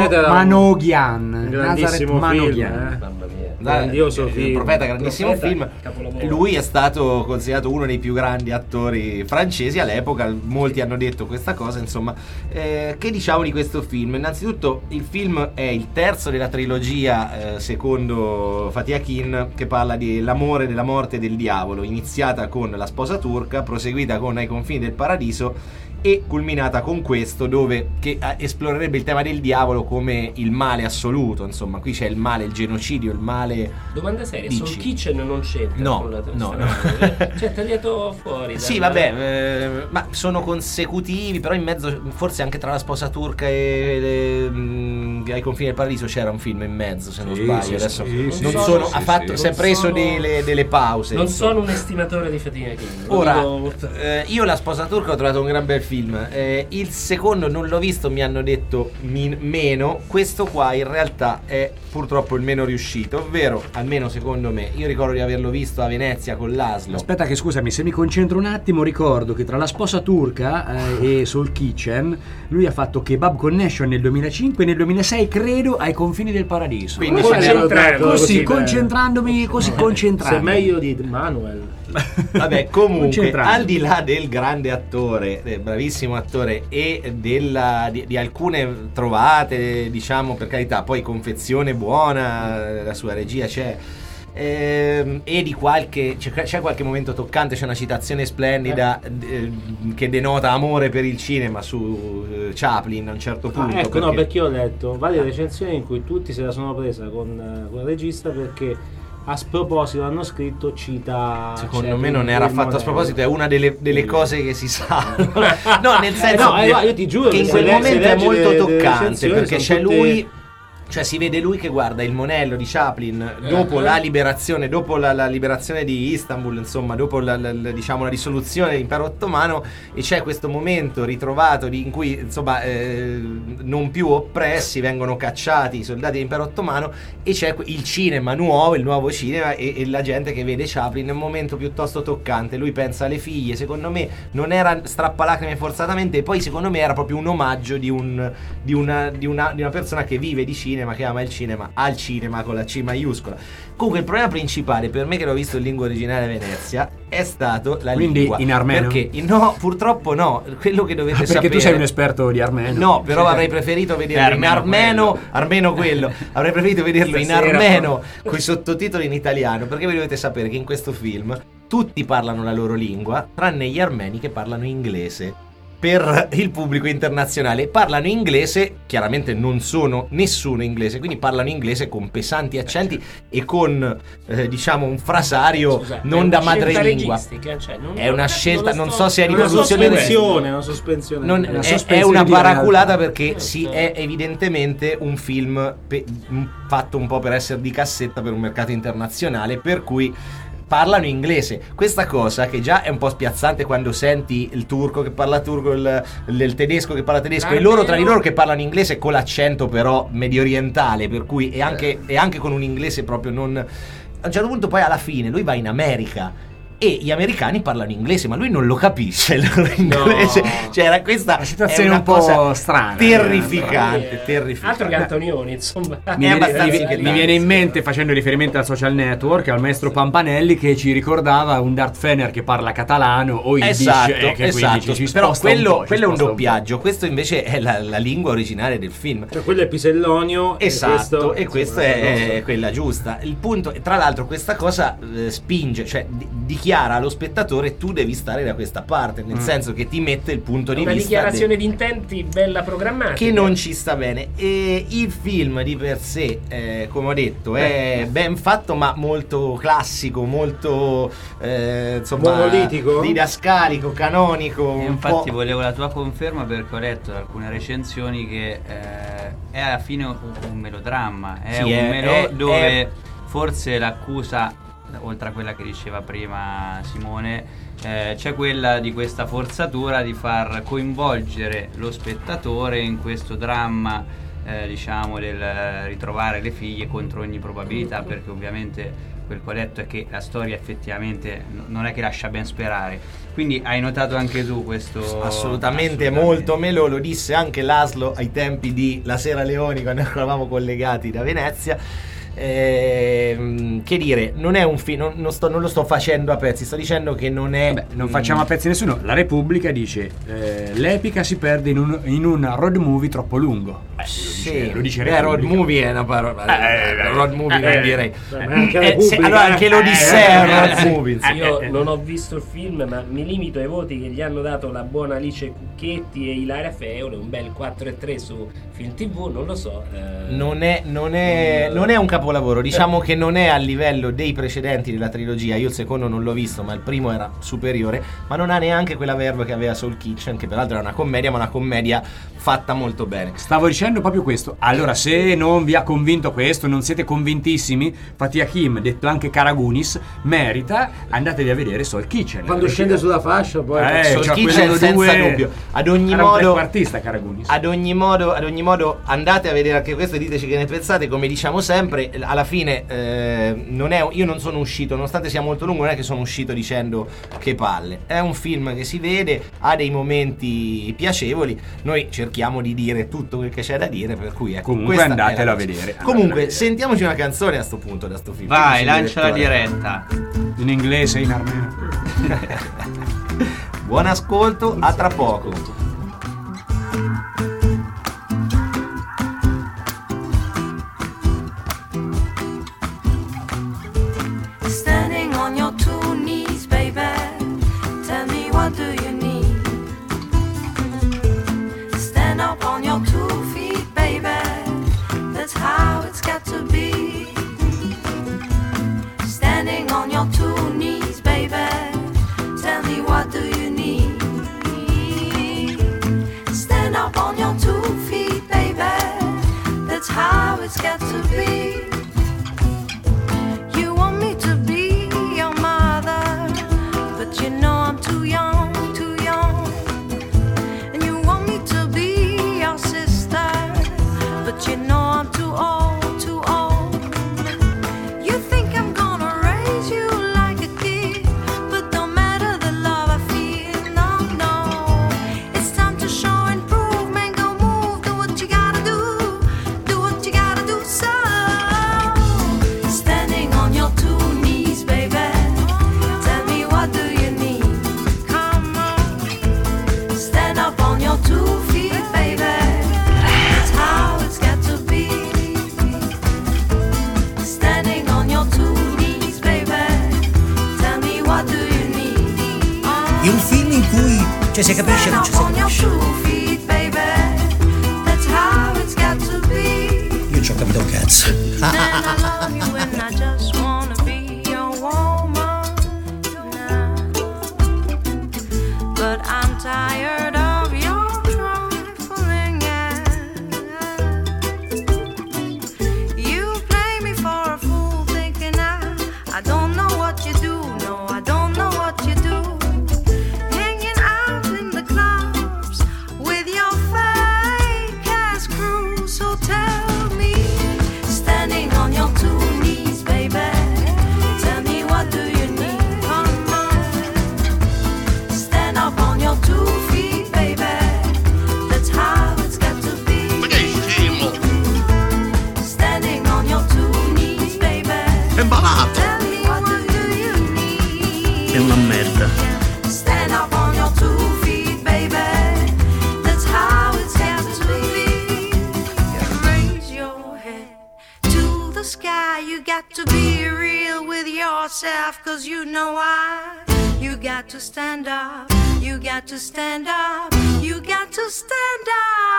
Manoghian. Grandissimo film, grandioso film. Il Profeta, grandissimo film. Lui è stato considerato uno dei più grandi attori francesi all'epoca. Molti hanno detto questa cosa, insomma. Che diciamo di questo film? Innanzitutto il film è il terzo della trilogia, secondo Fatih Akin, che parla dell'amore, della morte e del diavolo, iniziata con La sposa turca, proseguita con Ai confini del paradiso e culminata con questo, che esplorerebbe il tema del diavolo come il male assoluto. Insomma, qui c'è il male, il genocidio, il male. Domanda seria, Soul Kitchen non c'entra? No. Cioè, tagliato fuori. Sì, vabbè, ma sono consecutivi, però in mezzo, forse anche tra La sposa turca e Ai confini del paradiso c'era un film in mezzo, se non sbaglio. Adesso si è preso delle pause. Non sono un estimatore di Fatih Akin. Ora, io La sposa turca ho trovato un gran bel film. Il secondo non l'ho visto, mi hanno detto meno. Questo qua in realtà è purtroppo il meno riuscito, ovvero, almeno secondo me, io ricordo di averlo visto a Venezia con l'Aslo. Aspetta che, scusami, se mi concentro un attimo, ricordo che tra La sposa turca e Soul Kitchen lui ha fatto Kebab Connection nel 2005 e nel 2006 credo Ai confini del paradiso. Quindi concentrandomi così. Se meglio di Manuel. Vabbè, comunque, al di là del grande attore, bravissimo attore, e di alcune trovate, diciamo, per carità, poi confezione buona, la sua regia c'è, e di c'è qualche momento toccante, c'è una citazione splendida che denota amore per il cinema su Chaplin a un certo punto. Perché ho letto varie recensioni in cui tutti se la sono presa con il regista, perché a sproposito hanno scritto, cita. Secondo me non era affatto a sproposito, è una delle cose che si sa. No, nel senso io ti giuro che in quel momento è molto toccante, perché c'è lui Cioè si vede lui che guarda il monello di Chaplin dopo la liberazione, dopo la liberazione di Istanbul, insomma, dopo diciamo la risoluzione dell'impero ottomano, e c'è questo momento ritrovato in cui insomma non più oppressi, vengono cacciati i soldati dell'impero ottomano, e c'è il cinema nuovo, il nuovo cinema, e la gente che vede Chaplin. È un momento piuttosto toccante. Lui pensa alle figlie, secondo me non era strappalacrime forzatamente, e poi secondo me era proprio un omaggio di una persona che vive di cinema, che ama il cinema, al cinema con la C maiuscola. Comunque il problema principale per me, che l'ho visto in lingua originale a Venezia, è stato la Quindi lingua. in armeno? Perché no, purtroppo no. Quello che dovete sapere, perché tu sei un esperto di armeno. No, però avrei preferito vederlo in armeno, armeno quello. Avrei preferito vederlo in armeno con i sottotitoli in italiano, perché voi dovete sapere che in questo film tutti parlano la loro lingua, tranne gli armeni che parlano inglese. Per il pubblico internazionale parlano inglese, chiaramente non sono nessuno inglese, quindi parlano inglese con pesanti accenti e con diciamo un frasario non da madrelingua. È una scelta, non so se è riproduzione, una sospensione, è una paraculata, perché è evidentemente un film fatto un po' per essere di cassetta per un mercato internazionale, per cui parlano inglese. Questa cosa che già è un po' spiazzante quando senti il turco che parla turco, il tedesco che parla tedesco, e loro tra di loro che parlano inglese con l'accento però medio orientale, per cui è anche con un inglese proprio non... A un certo punto poi alla fine lui va in America e gli americani parlano inglese, ma lui non lo capisce il loro inglese. Cioè era questa situazione è una un po' strana, terrificante, terrificante. Altro che Antonioni, insomma. Mi viene in mente, facendo riferimento al Social Network, al maestro Pampanelli, che ci ricordava un Darth Fener che parla catalano o yiddish, esatto. Però quello è un doppiaggio, questo invece è la lingua originale del film. Cioè quello è Pisellonio, esatto, e questa è quella giusta. Il punto, tra l'altro, questa cosa spinge, cioè dichiara allo spettatore: tu devi stare da questa parte, nel senso che ti mette il punto di una vista, dichiarazione di intenti bella programmata, che non ci sta bene. E il film di per sé, come ho detto, è ben fatto, ma molto classico, molto insomma monolitico, didascalico, canonico. E infatti volevo la tua conferma, perché ho letto da alcune recensioni che è alla fine un melodramma, dove forse l'accusa, oltre a quella che diceva prima Simone, c'è quella di questa forzatura di far coinvolgere lo spettatore in questo dramma, diciamo, del ritrovare le figlie contro ogni probabilità, perché ovviamente quel che ho letto è che la storia effettivamente non è che lascia ben sperare. Quindi hai notato anche tu questo? Assolutamente. Molto me lo disse anche Laszlo ai tempi di La Sera Leoni, quando eravamo collegati da Venezia. Che dire, non è un film, non lo sto facendo a pezzi, sto dicendo che non è. Non facciamo a pezzi nessuno. La Repubblica dice l'epica si perde in un road movie troppo lungo. Lo dice road movie è una parola. Road movie non direi. Allora anche l'Odissea è road movie. Io non ho visto il film, ma mi limito ai voti che gli hanno dato la buona Alice Cucchetti e Ilaria Feole, un bel 4-3 su Film TV, non lo so. Non è un capolavoro, diciamo che non è a livello dei precedenti della trilogia. Io il secondo non l'ho visto, ma il primo era superiore, ma non ha neanche quella verve che aveva Soul Kitchen, che peraltro era una commedia, ma una commedia fatta molto bene. Stavo dicendo proprio questo. Allora, se non vi ha convinto questo, non siete convintissimi, Fatih Akin, detto anche Karagunis, merita, andatevi a vedere Soul Kitchen. Quando scende sulla fascia poi Soul Kitchen senza dubbio. Ad ogni modo andate a vedere anche questo e diteci che ne pensate. Come diciamo sempre, alla fine io non sono uscito, nonostante sia molto lungo, non è che sono uscito dicendo che palle. È un film che si vede, ha dei momenti piacevoli, noi cerchiamo di dire tutto quel che c'è da dire, per cui comunque andatelo a vedere. Comunque sentiamoci una canzone a sto punto da sto film. Vai, lancia la diretta in inglese, in armeno. Buon ascolto, a tra poco. Two knees, baby. Tell me, what do you need? me. You want me to be your mother, but you know I'm too young, too young. And you want me to be your sister, but you know I'm too old, too old. You think I'm gonna raise you like a kid, but don't matter the love I feel, no, no. It's time to show and prove, man, go move, do what you gotta do, do what you gotta do. So, standing on your two knees, baby, tell me what do you need? Come on, stand up on your 2 feet, baby. That's how it's got to be. Standing on your 2 knees, baby, tell me what do you need? È un film in cui si capisce, non ci si Stand up on your capisce. 2 feet, baby, that's how it's got to be. Io ci ho capito un cazzo. And I love you and I just wanna be your woman now. But I'm tired of your trifling, yeah. You play me for a fool thinking I don't know what you do, no, I don't know what you do. Hanging out in the clubs with your fake ass crew, so tell me, standing on your 2 knees, baby, tell me what do you need? Come on, stand up on your 2 feet, baby, that's how it's got to be. Standing on your 2 knees, baby, tell me what do you need? È una merda. Stand up on your 2 feet, baby, that's how it's got to be. Raise your head to the sky, you got to be real with yourself, 'cause you know why. You got to stand up, you got to stand up, you got to stand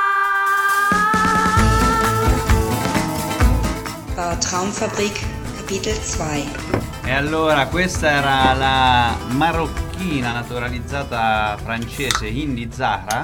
up. War Traumfabrik, Kapitel 2. E allora questa era la marocchina naturalizzata francese Indy Zahra,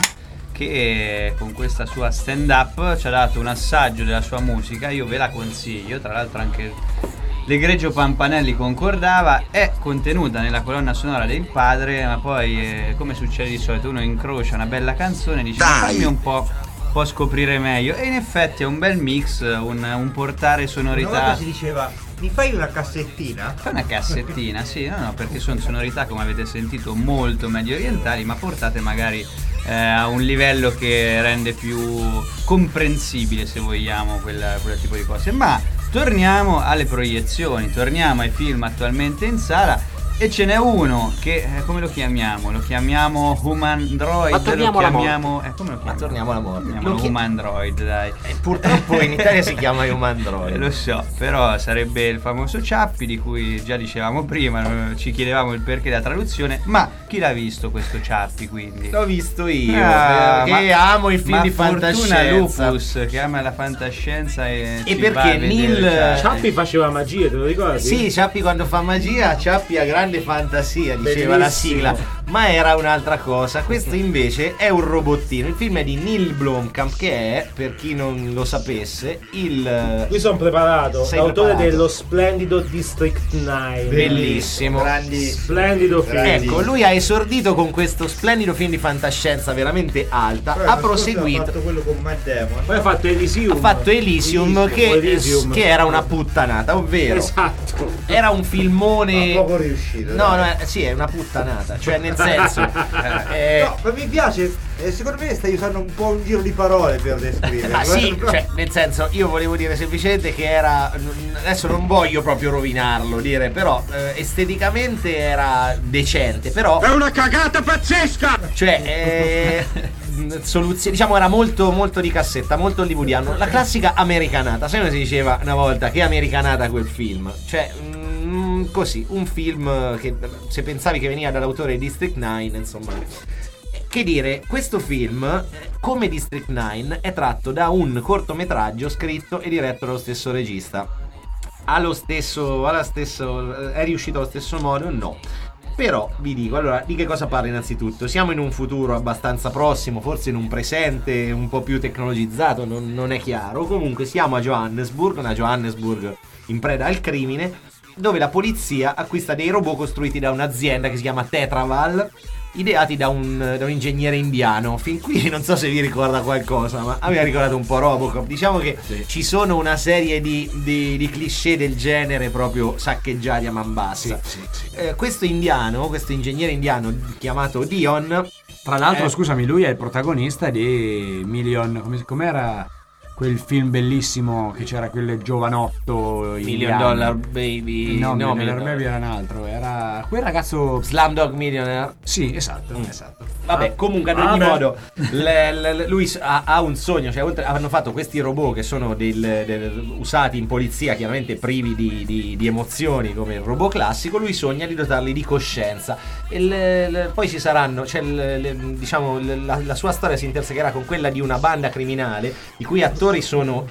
che con questa sua stand up ci ha dato un assaggio della sua musica. Io ve la consiglio, tra l'altro anche l'egregio Pampanelli concordava. È contenuta nella colonna sonora del padre, ma poi come succede di solito, uno incrocia una bella canzone e dice fammi un po' scoprire meglio, e in effetti è un bel mix, un portare Una volta sonorità. si diceva, mi fai una cassettina? Fai una cassettina, sì, no, perché sono sonorità, come avete sentito, molto medio orientali, ma portate magari a un livello che rende più comprensibile, se vogliamo, quel tipo di cose. Ma torniamo alle proiezioni, torniamo ai film attualmente in sala. E ce n'è uno che, come lo chiamiamo? Lo chiamiamo Human Droid? Ma torniamo lo alla chiamiamo, morte. come lo chiamiamo? Ma torniamo alla morte. Chiamiamolo Human Droid, dai. Purtroppo in Italia si chiama Human Droid. Lo so, però sarebbe il famoso Ciappi, di cui già dicevamo prima, ci chiedevamo il perché della traduzione. Ma chi l'ha visto questo Ciappi, quindi? L'ho visto io, che amo i film di fantascienza. Lupus, che ama la fantascienza e perché Neil Ciappi faceva magia, te lo ricordi? Sì, Ciappi quando fa magia, Ciappi ha grande fantasia, diceva la sigla, ma era un'altra cosa. Questo invece è un robottino. Il film è di Neil Blomkamp, che è, per chi non lo sapesse, Qui sono preparato, l'autore dello splendido District 9. Bellissimo, splendido film. Ecco, lui ha esordito con questo splendido film di fantascienza veramente alta. Poi, ha ma proseguito. ha fatto quello con Matt Damon. Poi ha fatto Elysium. Ha fatto Elysium, che era una puttanata, ovvero era un filmone. Ma poco riuscito. No, sì, è una puttanata. Cioè, nel senso. No, ma mi piace. Secondo me stai usando un po' un giro di parole per descrivere. Ah sì, cioè, nel senso, io volevo dire semplicemente che era. Adesso non voglio proprio rovinarlo, dire, però esteticamente era decente, però. È una cagata pazzesca! Cioè, soluzione, diciamo, era molto molto di cassetta, molto hollywoodiano. La classica americanata. Sai come si diceva una volta? Che americanata quel film? Cioè. Così, un film che se pensavi che veniva dall'autore di District 9, insomma. Che dire, questo film, come District 9, è tratto da un cortometraggio scritto e diretto dallo stesso regista. È riuscito allo stesso modo? No. Però vi dico, allora, di che cosa parla innanzitutto? Siamo in un futuro abbastanza prossimo, forse in un presente un po' più tecnologizzato, non è chiaro. Comunque siamo a Johannesburg, una Johannesburg in preda al crimine, dove la polizia acquista dei robot costruiti da un'azienda che si chiama Tetraval, ideati da un ingegnere indiano. Fin qui non so se vi ricorda qualcosa, ma a me ha ricordato un po' Robocop. Diciamo che ci sono una serie di cliché del genere proprio saccheggiati a man bassa. Questo ingegnere indiano chiamato Dion, tra l'altro scusami, lui è il protagonista di com'era quel film bellissimo che c'era quel giovanotto Million Dollar Baby? No, Million Dollar Baby era un altro, era quel ragazzo Slumdog Millionaire. Sì, esatto. Vabbè, comunque ad ogni modo lui ha un sogno, cioè hanno fatto questi robot che sono usati in polizia, chiaramente privi di emozioni come il robot classico. Lui sogna di dotarli di coscienza poi ci saranno, diciamo la sua storia si intersecherà con quella di una banda criminale i cui attori sono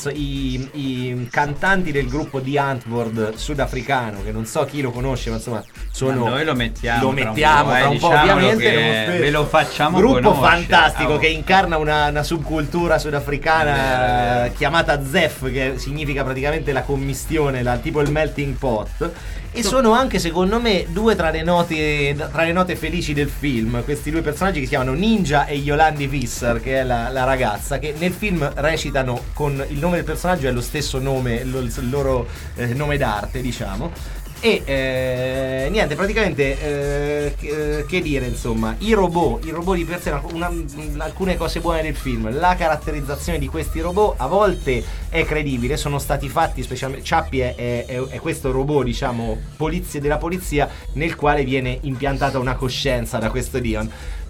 i cantanti del gruppo di Antwoord sudafricano, che non so chi lo conosce, ma insomma noi lo mettiamo tra un po', ovviamente ve lo facciamo gruppo conoscere. Fantastico che incarna una subcultura sudafricana chiamata Zef, che significa praticamente la commistione, tipo il melting pot. E sono anche, secondo me, due tra le note felici del film, questi due personaggi che si chiamano Ninja e Yolandi Visser, che è la ragazza, che nel film recitano con il nome del personaggio è lo stesso nome, il loro nome d'arte, diciamo. E niente, praticamente che dire, insomma, i robot di per sé, alcune cose buone del film, la caratterizzazione di questi robot a volte è credibile, sono stati fatti specialmente. Chappie è questo robot, diciamo, della polizia, nel quale viene impiantata una coscienza da questo Dion.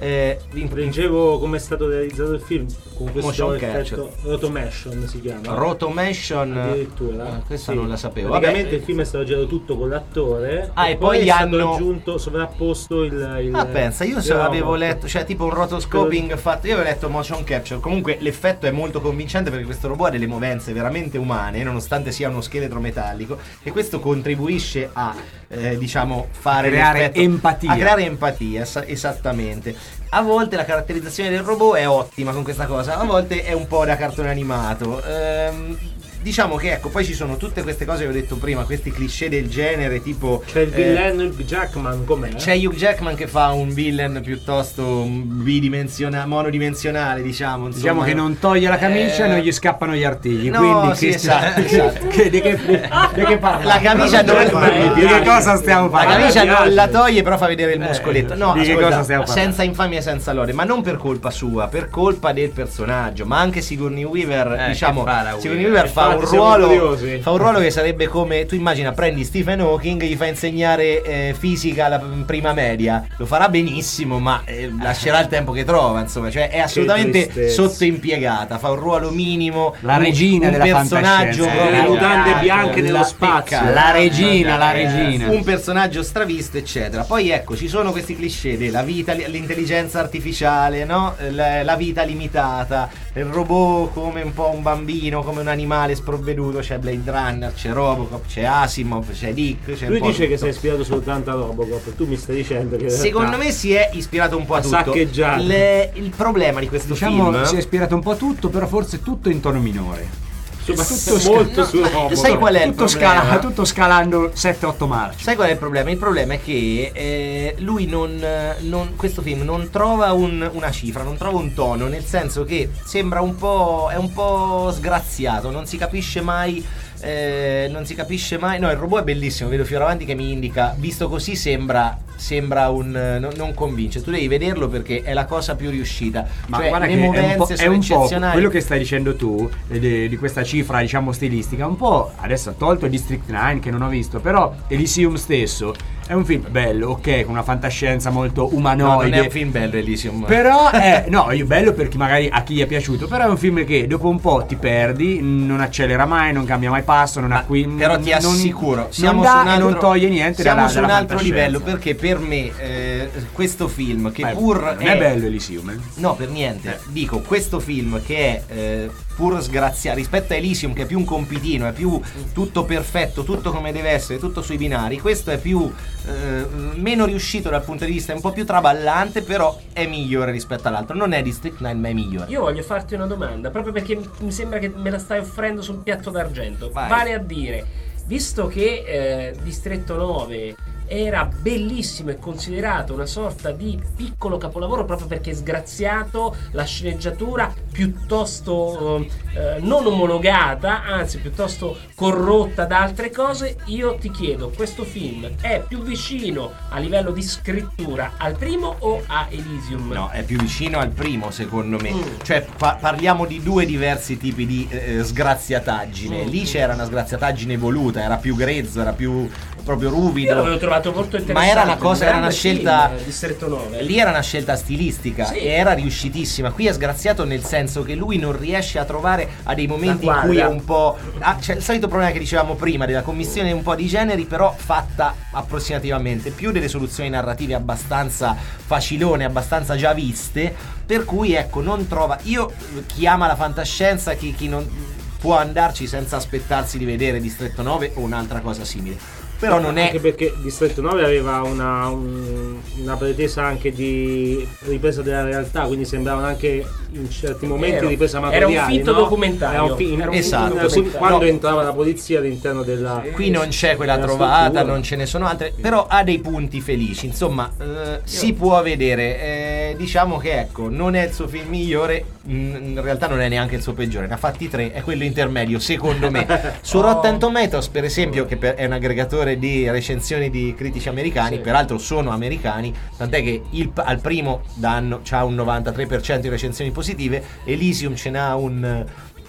Leggevo come è stato realizzato il film con questo effetto Rotomation, si chiama Rotomation, addirittura. Questa non la sapevo. Praticamente il film è stato girato tutto con l'attore e poi hanno aggiunto, sovrapposto il pensa, io avevo letto, cioè tipo un rotoscoping fatto, io avevo letto motion capture. Comunque l'effetto è molto convincente perché questo robot ha delle movenze veramente umane, nonostante sia uno scheletro metallico, e questo contribuisce a diciamo creare empatia, esattamente. A volte la caratterizzazione del robot è ottima con questa cosa, a volte è un po' da cartone animato. Diciamo che ecco, poi ci sono tutte queste cose che ho detto prima, questi cliché del genere, tipo c'è il villain Hugh Jackman, com'è? C'è Hugh Jackman che fa un villain piuttosto monodimensionale, diciamo che non toglie la camicia e non gli scappano gli artigli. No, quindi sì, esatto. Di che parla? La camicia di che cosa stiamo parlando? La camicia non la toglie, però fa vedere il muscoletto. No, di che cosa stiamo parlando? Senza infamia e senza lode, ma non per colpa sua, per colpa del personaggio. Ma anche Sigourney Weaver, Sigourney Weaver fa un ruolo che sarebbe come, tu immagina, prendi Stephen Hawking, gli fa insegnare fisica alla prima media, lo farà benissimo, ma lascerà il tempo che trova, insomma, cioè è assolutamente sottoimpiegata, fa un ruolo minimo, la regina della personaggio, le mutande bianche nello spazio, la regina, un personaggio stravisto, eccetera. Poi ecco, ci sono questi cliché della vita, l'intelligenza artificiale, no? La vita limitata, il robot come un po' un bambino, come un animale sprovveduto. C'è Blade Runner, c'è Robocop, c'è Asimov, c'è Dick, c'è lui dice che si è ispirato soltanto a Robocop, tu mi stai dicendo che secondo me si è ispirato un po' a tutto. Il problema di questo film, si è ispirato un po' a tutto, però forse tutto in tono minore. Soprattutto molto su Robocop. Sai qual è il problema? Tutto scalando 7-8 marce. Sai qual è il problema? Il problema è che lui questo film non trova una cifra, non trova un tono, nel senso che sembra è un po' sgraziato, non si capisce mai. No, il robot è bellissimo, vedo Fioravanti che mi indica, visto così sembra non convince. Tu devi vederlo perché è la cosa più riuscita. Ma cioè, guarda, le movenze sono eccezionali. Quello che stai dicendo tu di questa cifra, diciamo, stilistica, un po', adesso ha tolto District 9 che non ho visto, però Elysium stesso è un film bello, ok, con una fantascienza molto umanoide. No, non è un film bello Elysium. Però bello perché magari a chi gli è piaciuto, però è un film che dopo un po' ti perdi, non accelera mai, non cambia mai passo, non però ti assicuro, non toglie niente. Siamo su un altro livello, perché per me questo film che pur non è bello Elysium, no, per niente. Dico, questo film che è pur sgraziato rispetto a Elysium, che è più un compitino, è più tutto perfetto, tutto come deve essere, tutto sui binari. Questo è più meno riuscito dal punto di vista, è un po' più traballante, però è migliore rispetto all'altro. Non è District 9, ma è migliore. Io voglio farti una domanda, proprio perché mi sembra che me la stai offrendo sul piatto d'argento. Vale a dire, visto che Distretto 9 era bellissimo e considerato una sorta di piccolo capolavoro proprio perché sgraziato, la sceneggiatura piuttosto non omologata, anzi piuttosto corrotta da altre cose, io ti chiedo, questo film è più vicino a livello di scrittura al primo o a Elysium? No, è più vicino al primo, secondo me. Cioè parliamo di due diversi tipi di sgraziataggine. Lì c'era una sgraziataggine voluta, era più grezzo, era più proprio ruvido. Io l'avevo trovato molto interessante. Ma era una cosa, era una scelta. Distretto 9. Lì era una scelta stilistica e era riuscitissima. Qui è sgraziato nel senso che lui non riesce a trovare a dei momenti in cui è un po'. C'è il solito problema che dicevamo prima della commissione un po' di generi, però fatta approssimativamente. Più delle soluzioni narrative abbastanza facilone, abbastanza già viste. Per cui ecco, non trova. Io chi ama la fantascienza, chi non può andarci senza aspettarsi di vedere Distretto 9 o un'altra cosa simile. Però non è. Anche perché Distretto 9 aveva una pretesa anche di ripresa della realtà, quindi sembravano anche in certi momenti ripresa materiale. Era un finto documentario. Esatto. Quando entrava la polizia all'interno della. Qui non c'è quella trovata, non ce ne sono altre. Però ha dei punti felici. Insomma, si può vedere. Diciamo che ecco, non è il suo film migliore. In realtà non è neanche il suo peggiore. Ne ha fatti 3. È quello intermedio, secondo me. Su Rotten Tomatoes, per esempio, che è un aggregatore di recensioni di critici americani, peraltro sono americani, tant'è che al primo danno c'ha un 93% di recensioni positive, Elysium ce n'ha un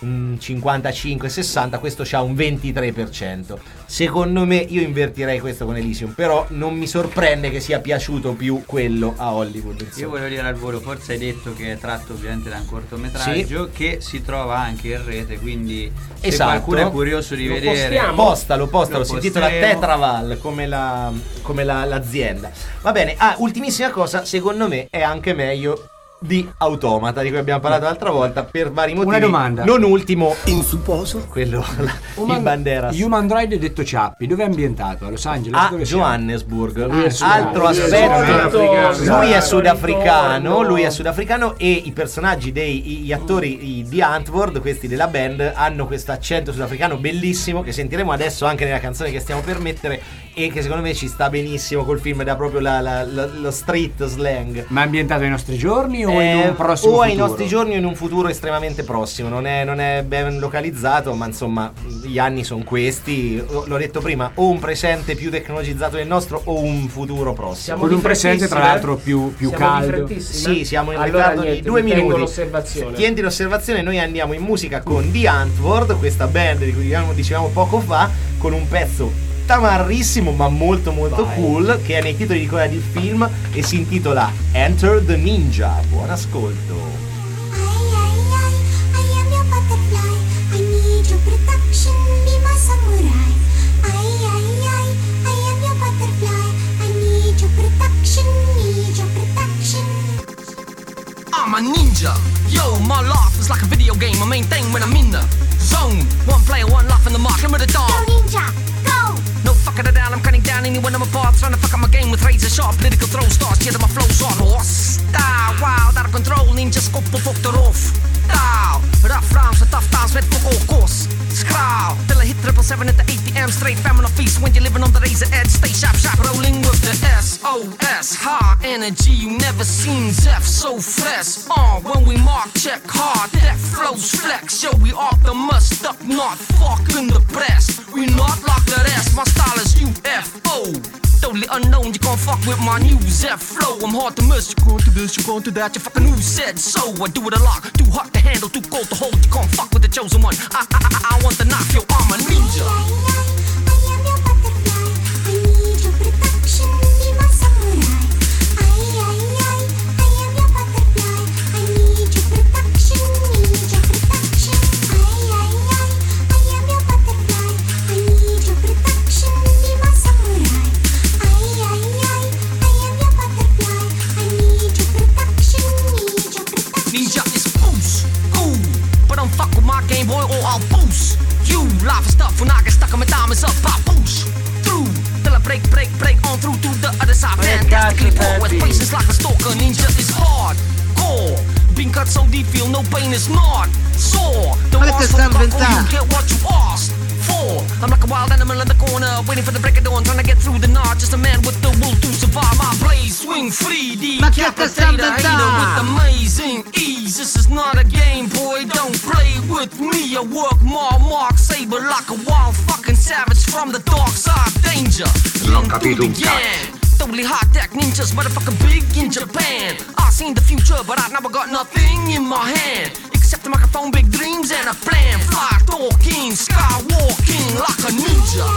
55-60, questo c'ha un 23%. Secondo me io invertirei questo con Elysium, però non mi sorprende che sia piaciuto più quello a Hollywood, insomma. Io voglio dire al volo, forse hai detto che è tratto ovviamente da un cortometraggio che si trova anche in rete, quindi se qualcuno è curioso di vedere, postalo, si intitola Tetraval come l'azienda. Va bene, ultimissima cosa, secondo me è anche meglio di Automata, di cui abbiamo parlato l'altra volta per vari motivi. Una domanda. Non ultimo, insuposo, quello il Banderas. Human Drive detto Ciappi, dove è ambientato? A Los Angeles? A Johannesburg. Altro aspetto, lui è sudafricano e i personaggi gli attori di Antwoord, questi della band, hanno questo accento sudafricano bellissimo che sentiremo adesso anche nella canzone che stiamo per mettere e che secondo me ci sta benissimo col film, da proprio lo street slang. Ma è ambientato ai nostri giorni o in un prossimo futuro? O ai nostri giorni o in un futuro estremamente prossimo. Non è ben localizzato, ma insomma gli anni sono questi. L'ho detto prima, o un presente più tecnologizzato del nostro o un futuro prossimo. Con un presente tra l'altro più caldo. Sì, siamo in ritardo di 2 minuti. Tienti l'osservazione, noi andiamo in musica con The Antwoord, questa band di cui dicevamo poco fa, con un pezzo tamarrissimo ma molto cool che è nei titoli di coda del film e si intitola Enter the Ninja. Buon ascolto. I'm a ninja. Yo, my life is like a video game. My main thing when I'm in the zone. One player, one life in the mark. Remember the dog. Go ninja, go. No fucking it down. I'm cutting down anyone on my path. Trying to fuck up my game with razor sharp political throw stars. Yeah, my flow's on horse. Style, wild, out of control. Ninja scope of the roof. Style, rough rounds and tough times with fuck all course. Scrowl, till I hit 777 at the 8 p.m. Straight famine feast when you're living on the razor edge. Stay sharp, rolling with the SOS. High energy, you never seen Zeph so fresh. When we mark, check hard, that flows flex. Yo, we off the must up, not fucking the press. We not like the rest, my style is UFO. Totally unknown, you can't fuck with my new Zeph flow. I'm hard to miss, you going to this, you going to that. You fucking who said so? I do it a lot, too hot to handle, too cold to hold. You can't fuck with the chosen one. I want to knock you, I'm a ninja. brain is not sore. Don't ask for you get what you asked for. I'm like a wild animal in the corner, waiting for the break of dawn, trying to get through the night. Just a man with the will to survive. My blaze swing free, decapitate a hater with amazing ease. This is not a game, boy, don't play with me. I work my mark saber like a wild fucking savage from the dark side. Danger, Non capito un cazzo. totally high tech ninjas, motherfucking big in Japan. I seen the future, but I never got nothing in my hand except a microphone, big dreams, and a plan. Fly talking, skywalking like a ninja.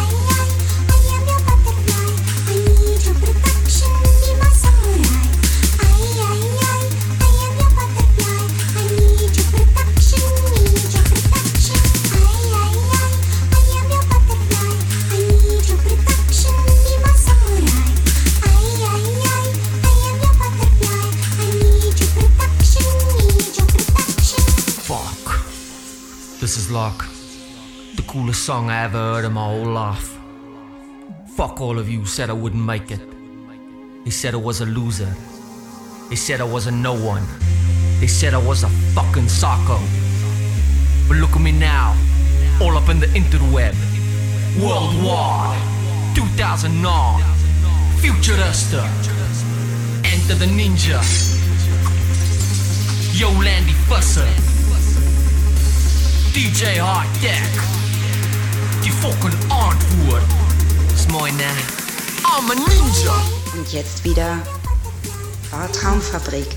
This is like the coolest song I ever heard in my whole life. Fuck all of you who said I wouldn't make it. They said I was a loser. They said I was a no one. They said I was a fucking psycho. But look at me now, all up in the interweb. Worldwide, 2009, Futurista, Enter the Ninja, Yo Landy Fusser, DJ Hard Deck, die fucking Antwort ist meine I'm a Ninja. Und jetzt wieder Traumfabrik.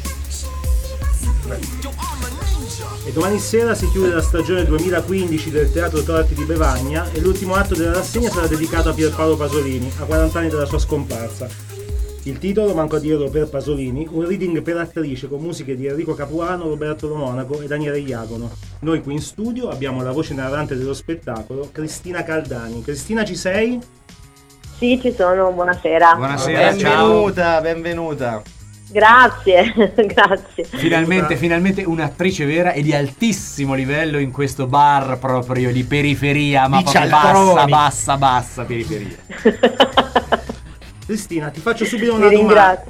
E domani sera si chiude la stagione 2015 del Teatro Torti di Bevagna e l'ultimo atto della rassegna sarà dedicato a Pierpaolo Pasolini, a 40 anni dalla sua scomparsa. Il titolo, manco a dirlo per Pasolini, un reading per attrice con musiche di Enrico Capuano, Roberto Lo Monaco e Daniele Iagono. Noi qui in studio abbiamo la voce narrante dello spettacolo, Cristina Caldani. Cristina, ci sei? Sì, ci sono, buonasera. Buonasera, benvenuta, ciao. Benvenuta. Grazie, grazie. Finalmente un'attrice vera e di altissimo livello in questo bar proprio di periferia, ma proprio bassa periferia. Cristina, ti faccio subito una domanda.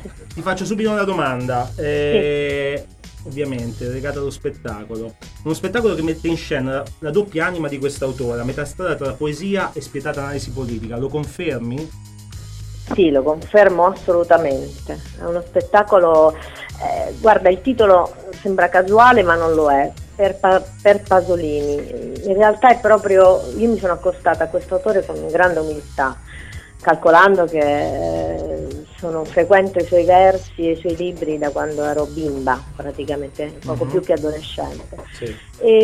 Sì. Ovviamente legata allo spettacolo. Uno spettacolo che mette in scena la doppia anima di quest'autore, a metà strada tra poesia e spietata analisi politica. Lo confermi? Sì, lo confermo assolutamente. È uno spettacolo, guarda, il titolo sembra casuale ma non lo è, per Pasolini. In realtà è proprio, io mi sono accostata a questo autore con grande umiltà, calcolando che frequento i suoi versi e i suoi libri da quando ero bimba, praticamente, poco più che adolescente. Sì.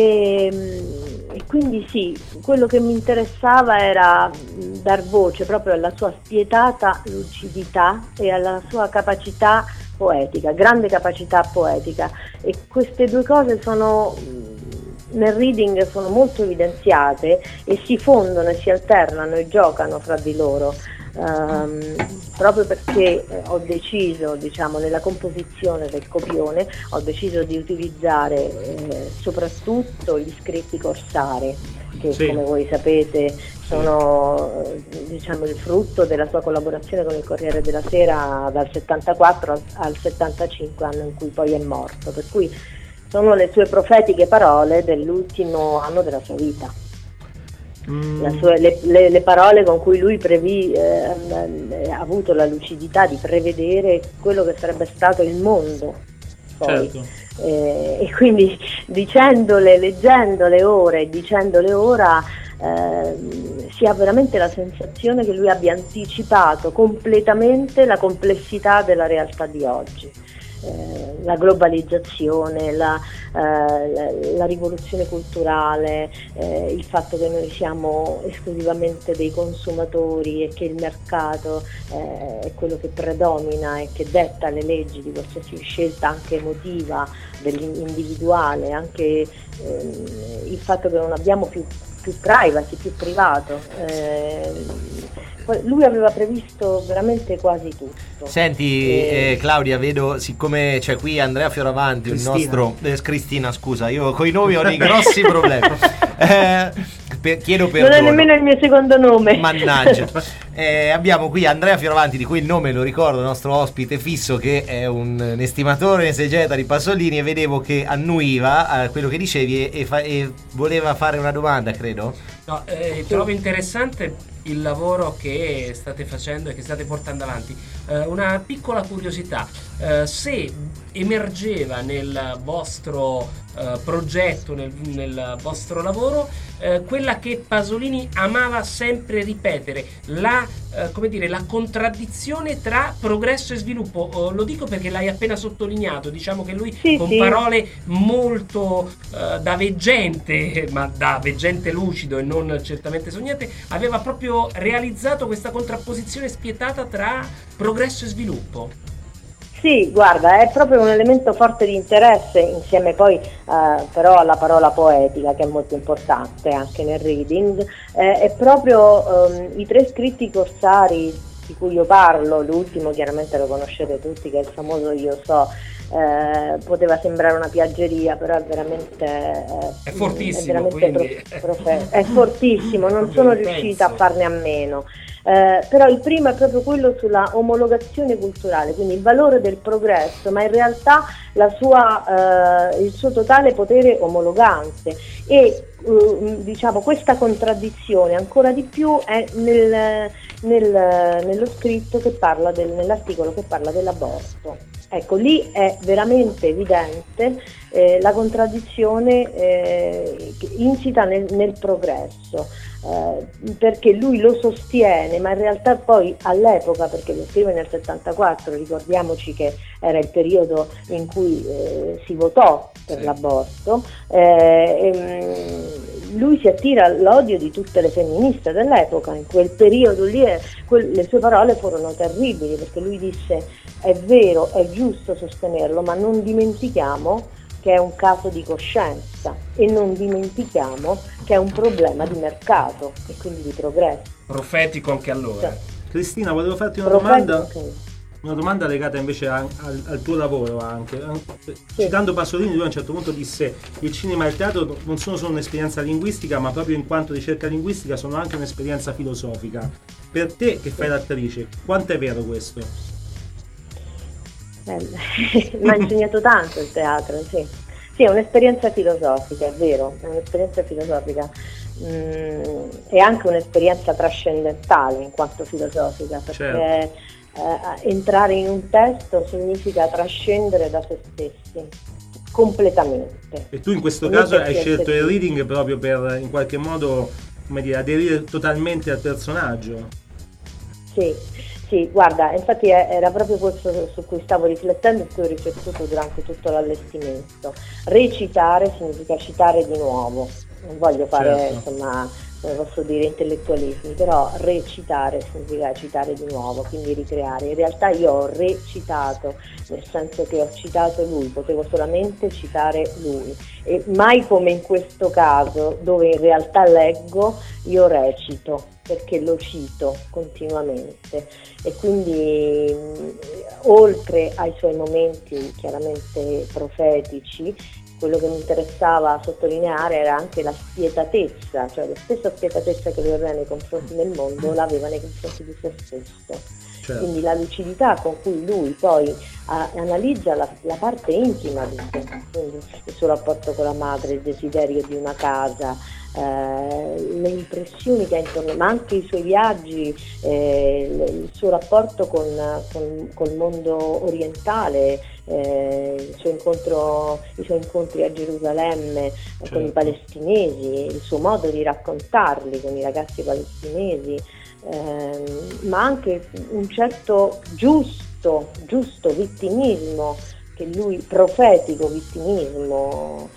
E quindi sì, quello che mi interessava era dar voce proprio alla sua spietata lucidità e alla sua capacità poetica, grande capacità poetica, e queste due cose nel reading sono molto evidenziate e si fondono e si alternano e giocano fra di loro, proprio perché ho deciso, diciamo, nella composizione del copione ho deciso di utilizzare soprattutto gli scritti corsari che, sì, come voi sapete sono diciamo il frutto della sua collaborazione con il Corriere della Sera dal 74 al 75, anno in cui poi è morto, per cui sono le sue profetiche parole dell'ultimo anno della sua vita. Le parole con cui lui ha avuto la lucidità di prevedere quello che sarebbe stato il mondo poi. Certo. E quindi leggendole ora e dicendole ora si ha veramente la sensazione che lui abbia anticipato completamente la complessità della realtà di oggi. La globalizzazione, la rivoluzione culturale, il fatto che noi siamo esclusivamente dei consumatori e che il mercato è quello che predomina e che detta le leggi di qualsiasi scelta anche emotiva dell'individuale, anche il fatto che non abbiamo più privacy, più privato. Lui aveva previsto veramente quasi tutto. Senti, Claudia, vedo, siccome c'è qui Andrea Fioravanti, Cristina. Il nostro Cristina, scusa, io coi nomi ho dei grossi problemi. chiedo perdono. Non è nemmeno il mio secondo nome. Mannaggia. Abbiamo qui Andrea Fioravanti, di cui il nome lo ricordo, il nostro ospite fisso, che è un estimatore, un esegeta di Pasolini, e vedevo che annuiva a quello che dicevi e voleva fare una domanda, credo. No, trovo interessante il lavoro che state facendo e che state portando avanti. Una piccola curiosità, se emergeva nel vostro progetto, nel vostro lavoro, quella che Pasolini amava sempre ripetere, la contraddizione tra progresso e sviluppo. Lo dico perché l'hai appena sottolineato, diciamo che lui con parole molto da veggente, ma da veggente lucido e non certamente sognante, aveva proprio realizzato questa contrapposizione spietata tra progresso e sviluppo. Sì, guarda, è proprio un elemento forte di interesse, insieme poi però alla parola poetica, che è molto importante anche nel reading. È proprio i 3 scritti corsari di cui io parlo, l'ultimo chiaramente lo conoscete tutti, che è il famoso Io so. Poteva sembrare una piaggeria, però è veramente è fortissimo, è veramente è fortissimo, non sono riuscita a farne a meno. Però il primo è proprio quello sulla omologazione culturale, quindi il valore del progresso, ma in realtà il suo totale potere omologante, e diciamo questa contraddizione ancora di più è nello scritto che parla nell'articolo che parla dell'aborto. Ecco, lì è veramente evidente la contraddizione insita nel progresso, perché lui lo sostiene, ma in realtà poi all'epoca, perché lo scrive nel 74, ricordiamoci che era il periodo in cui si votò per l'aborto, lui si attira l'odio di tutte le femministe dell'epoca. In quel periodo lì le sue parole furono terribili, perché lui disse: è vero, è giusto sostenerlo, ma non dimentichiamo che è un caso di coscienza e non dimentichiamo che è un problema di mercato e quindi di progresso. Profetico anche allora. Cristina, volevo farti una domanda. Una domanda legata invece al tuo lavoro anche. Citando Pasolini, lui a un certo punto disse: il cinema e il teatro non sono solo un'esperienza linguistica, ma proprio in quanto ricerca linguistica sono anche un'esperienza filosofica. Per te che fai l'attrice, quanto è vero questo? Mi ha insegnato tanto il teatro, sì. Sì, è un'esperienza filosofica, è vero, è un'esperienza filosofica. È anche un'esperienza trascendentale in quanto filosofica, perché entrare in un testo significa trascendere da se stessi completamente. E tu in questo caso hai scelto il reading proprio per in qualche modo, come dire, aderire totalmente al personaggio. Sì, guarda, infatti era proprio questo su cui stavo riflettendo e che ho riflettuto durante tutto l'allestimento. Recitare significa citare di nuovo, non voglio fare insomma, come posso dire, intellettualismi, però recitare significa citare di nuovo, quindi ricreare. In realtà io ho recitato, nel senso che ho citato lui, potevo solamente citare lui, e mai come in questo caso, dove in realtà leggo, io recito, perché lo cito continuamente, e quindi oltre ai suoi momenti chiaramente profetici, quello che mi interessava sottolineare era anche la spietatezza, cioè la stessa spietatezza che lui aveva nei confronti del mondo l'aveva nei confronti di se stesso. Certo. Quindi la lucidità con cui lui poi analizza la parte intima di sé, quindi il suo rapporto con la madre, il desiderio di una casa, le impressioni che ha intorno, ma anche i suoi viaggi, il suo rapporto con il mondo orientale, i suoi incontri a Gerusalemme con i palestinesi, il suo modo di raccontarli con i ragazzi palestinesi, ma anche un certo giusto vittimismo, che lui, profetico vittimismo,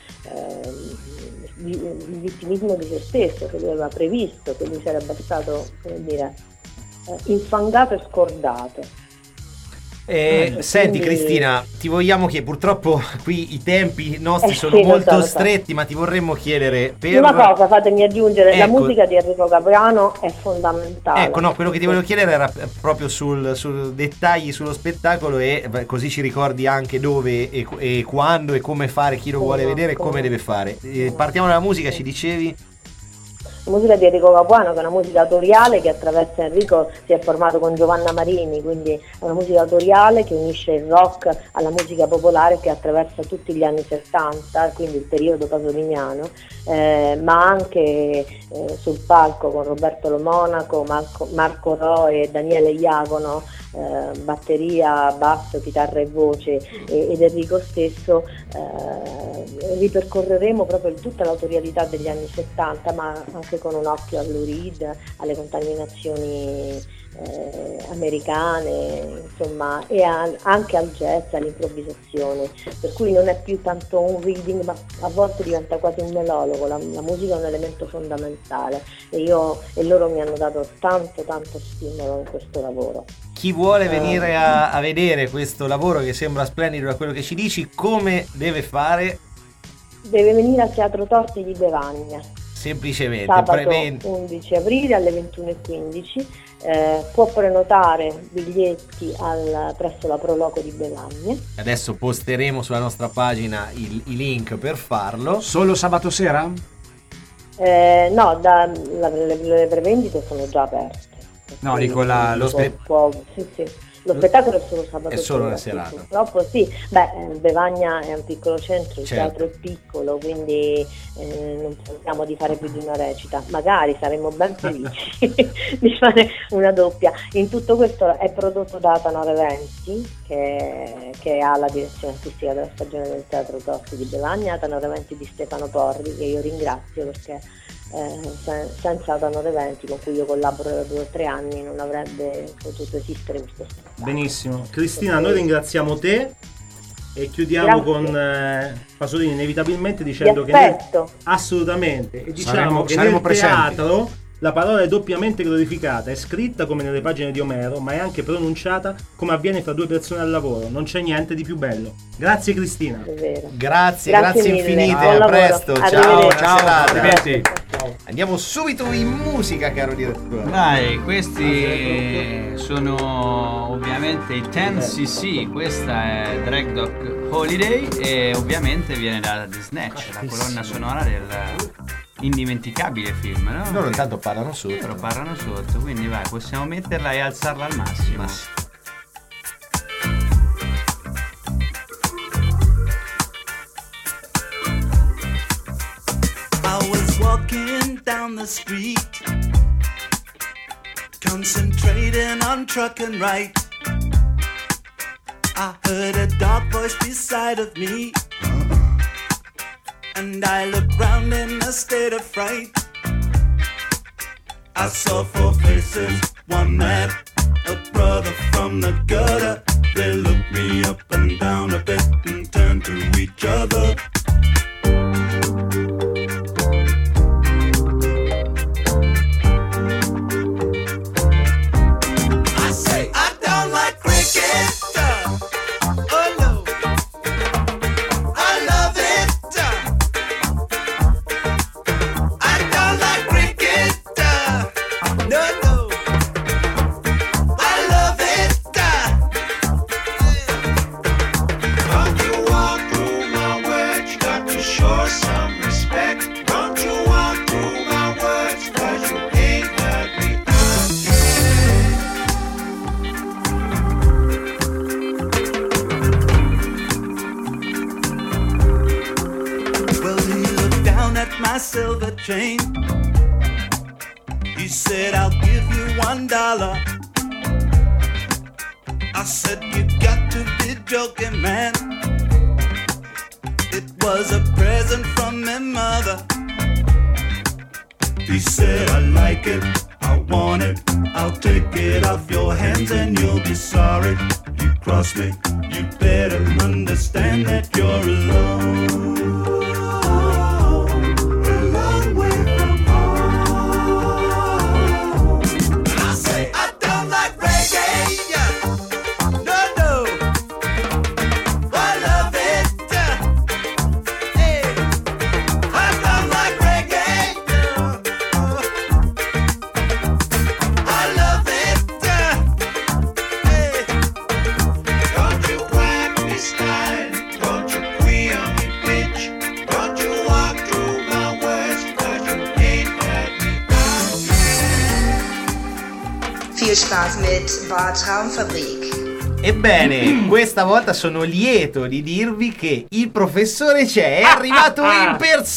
il vittimismo di se stesso, che lui aveva previsto, che lui sarebbe stato, come dire, infangato e scordato. Senti Cristina, ti vogliamo chiedere, purtroppo qui i tempi nostri sono molto stretti, ma ti vorremmo chiedere una cosa, fatemi aggiungere, la musica di Enrico Capriano è fondamentale. Ecco, no, quello che ti volevo chiedere era proprio sul dettagli sullo spettacolo, e così ci ricordi anche dove e quando e come fare, chi lo vuole vedere e come deve fare. Partiamo dalla musica, ci dicevi? La musica di Enrico Capuano, che è una musica autoriale che attraverso Enrico si è formato con Giovanna Marini, quindi è una musica autoriale che unisce il rock alla musica popolare, che attraversa tutti gli anni 70, quindi il periodo pasoliniano, ma anche sul palco con Roberto Lo Monaco, Marco Ro e Daniele Iagono, batteria, basso, chitarra e voce, ed Enrico stesso. Ripercorreremo proprio tutta l'autorialità degli anni 70, ma anche con un occhio al Lou Reed, alle contaminazioni americane, insomma, e anche al jazz, all'improvvisazione, per cui non è più tanto un reading, ma a volte diventa quasi un melologo. La musica è un elemento fondamentale e loro mi hanno dato tanto stimolo in questo lavoro. Chi vuole venire a vedere questo lavoro, che sembra splendido da quello che ci dici, come deve fare? Deve venire al Teatro Torti di Bevagna. Semplicemente, sabato 11 aprile alle 21:15. Può prenotare biglietti presso la Proloco di Bevagna. Adesso posteremo sulla nostra pagina i link per farlo. Solo sabato sera? No, le prevendite sono già aperte. No, dico lo Lo spettacolo è solo sabato. È solo una serata. Purtroppo sì. Bevagna è un piccolo centro, il teatro è piccolo, quindi non pensiamo di fare più di una recita. Magari saremmo ben felici di fare una doppia. In tutto questo è prodotto da Tanore Venti, che ha la direzione artistica della stagione del Teatro Torti di Bevagna, Tanore Venti di Stefano Porri, che io ringrazio perché senza Tanore Venti, con cui io collaboro da 2 o 3 anni, non avrebbe potuto esistere questo spettacolo. Benissimo. Cristina, noi ringraziamo te e chiudiamo con Pasolini inevitabilmente dicendo che assolutamente, e diciamo che nel teatro la parola è doppiamente glorificata, è scritta come nelle pagine di Omero, ma è anche pronunciata come avviene fra 2 persone al lavoro. Non c'è niente di più bello. Grazie Cristina. Grazie infinite, a presto. Ciao. Andiamo subito in musica, caro direttore. Dai, questi sono ovviamente i 10cc, questa è Drag Dog Holiday e ovviamente viene da The Snatch, la colonna sonora del indimenticabile film, no? Loro intanto parlano sotto. Quindi vai, possiamo metterla e alzarla al massimo. I was walking down the street, concentrating on trucking right. I heard a dark voice beside of me, and I looked round in a state of fright. I saw 4 faces, one man, a brother from the gutter. They looked me up and down a bit and turned to each other. I say, I don't like cricket. Oh no, I love it. I don't like cricket. No, no, I love it. Don't you walk through my words, you got to show some respect. Don't you walk through my words, 'cause you ain't heard me Well, he looked down at my silver chain. He said, I'll give you $1. I said, you got to be joking, man. It was a present from my mother. He said, I like it, I want it, I'll take it off your hands and you'll be sorry. You cross me, you better understand that you're alone. A long way from home. And I say, I don't like reggae. No, no, I love it. Hey, I don't like reggae. I love it. Hey, don't you whack me style, don't you queer me, bitch. Viel Spaß mit Bartraumfabrik. Ebbene, questa volta sono lieto di dirvi che il professore c'è, è arrivato in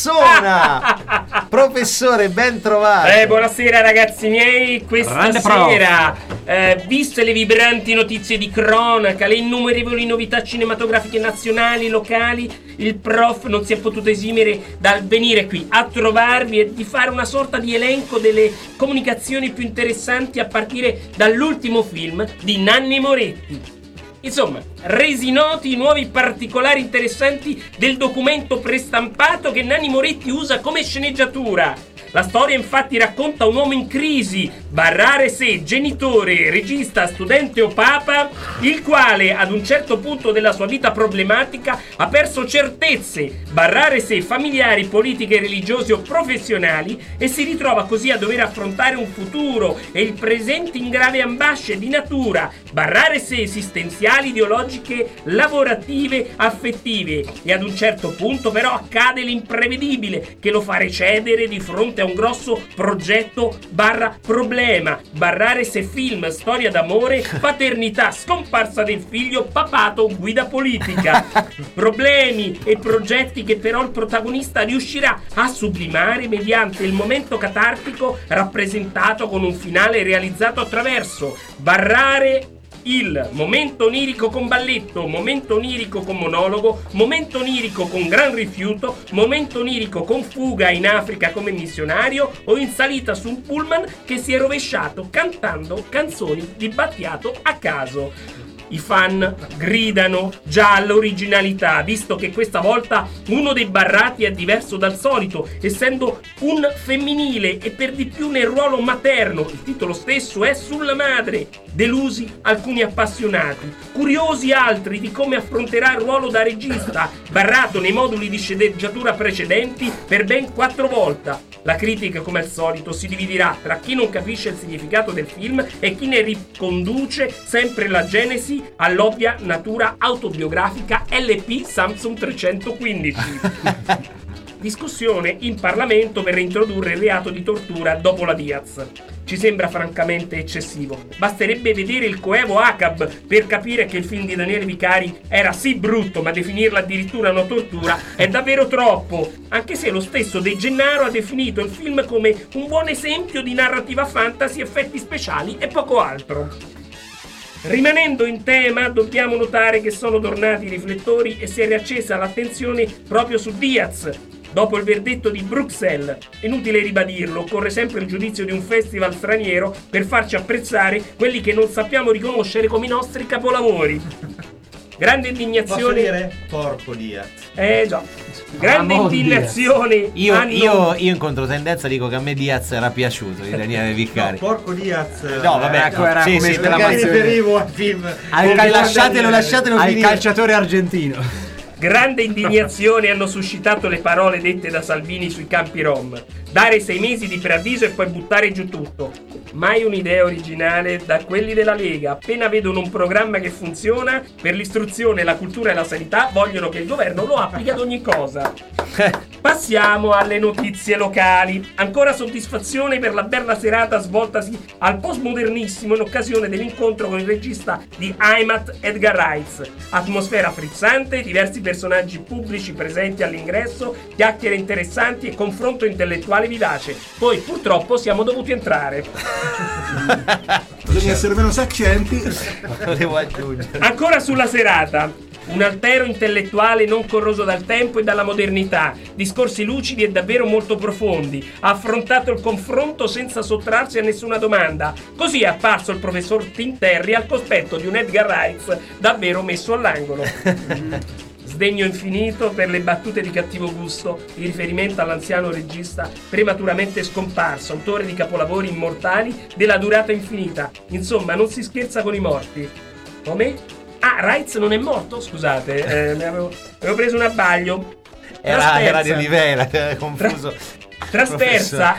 persona. Professore, ben trovato. Buonasera ragazzi miei, questa Grande sera, viste le vibranti notizie di cronaca, le innumerevoli novità cinematografiche nazionali, locali, il prof non si è potuto esimere dal venire qui a trovarvi e di fare una sorta di elenco delle comunicazioni più interessanti a partire dall'ultimo film di Nanni Moretti. Insomma, resi noti i nuovi particolari interessanti del documento prestampato che Nanni Moretti usa come sceneggiatura. La storia infatti racconta un uomo in crisi, barrare sé, genitore, regista, studente o papa, il quale ad un certo punto della sua vita problematica ha perso certezze, barrare sé, familiari, politiche, religiose o professionali e si ritrova così a dover affrontare un futuro e il presente in grave ambasce di natura, barrare sé, esistenziali, ideologiche, lavorative, affettive e ad un certo punto però accade l'imprevedibile che lo fa recedere di fronte a un grosso progetto barra problema, barrare se film, storia d'amore, paternità, scomparsa del figlio, papato, guida politica. Problemi e progetti che però il protagonista riuscirà a sublimare mediante il momento catartico rappresentato con un finale realizzato attraverso barrare il momento onirico con balletto, momento onirico con monologo, momento onirico con gran rifiuto, momento onirico con fuga in Africa come missionario o in salita su un pullman che si è rovesciato cantando canzoni di Battiato a caso. I fan gridano già all'originalità, visto che questa volta uno dei barrati è diverso dal solito, essendo un femminile e per di più nel ruolo materno. Il titolo stesso è Sulla madre. Delusi alcuni appassionati, curiosi altri di come affronterà il ruolo da regista, barrato nei moduli di sceneggiatura precedenti per ben 4 volte. La critica, come al solito, si dividerà tra chi non capisce il significato del film e chi ne riconduce sempre la genesi all'ovvia natura autobiografica LP Samsung 315. Discussione in Parlamento per reintrodurre il reato di tortura dopo la Diaz. Ci sembra francamente eccessivo. Basterebbe vedere il coevo ACAB per capire che il film di Daniele Vicari era sì brutto, ma definirla addirittura una tortura è davvero troppo. Anche se lo stesso De Gennaro ha definito il film come un buon esempio di narrativa fantasy, effetti speciali e poco altro. Rimanendo in tema, dobbiamo notare che sono tornati i riflettori e si è riaccesa l'attenzione proprio su Diaz. Dopo il verdetto di Bruxelles, inutile ribadirlo, occorre sempre il giudizio di un festival straniero per farci apprezzare quelli che non sappiamo riconoscere come i nostri capolavori. Grande indignazione. Posso dire? Porco Diaz. Già. Grande indignazione. Io in controtendenza dico che a me Diaz era piaciuto di Daniele Vicari. No, Porco Diaz. No, vabbè, era sì, come sì, mi riferivo al film. Lasciatelo al finire. calciatore argentino. Grande indignazione hanno suscitato le parole dette da Salvini sui campi Rom. Dare 6 mesi di preavviso e poi buttare giù tutto. Mai un'idea originale da quelli della Lega. Appena vedono un programma che funziona, per l'istruzione, la cultura e la sanità, vogliono che il governo lo applichi ad ogni cosa. Passiamo alle notizie locali. Ancora soddisfazione per la bella serata svoltasi al postmodernissimo in occasione dell'incontro con il regista di Heimat, Edgar Reitz. Atmosfera frizzante, diversi personaggi pubblici presenti all'ingresso, chiacchiere interessanti e confronto intellettuale vivace. Poi purtroppo siamo dovuti entrare. Bisogna essere meno saccenti. Devo aggiungere. Ancora sulla serata. Un altero intellettuale non corroso dal tempo e dalla modernità, discorsi lucidi e davvero molto profondi, ha affrontato il confronto senza sottrarsi a nessuna domanda. Così è apparso il professor Tim Terry al cospetto di un Edgar Reitz davvero messo all'angolo. Sdegno infinito per le battute di cattivo gusto, in riferimento all'anziano regista prematuramente scomparso, autore di capolavori immortali della durata infinita. Insomma, non si scherza con i morti. Come? Ah, Reitz non è morto? Scusate, avevo preso un abbaglio. Era di Rivera, era confuso. trasferta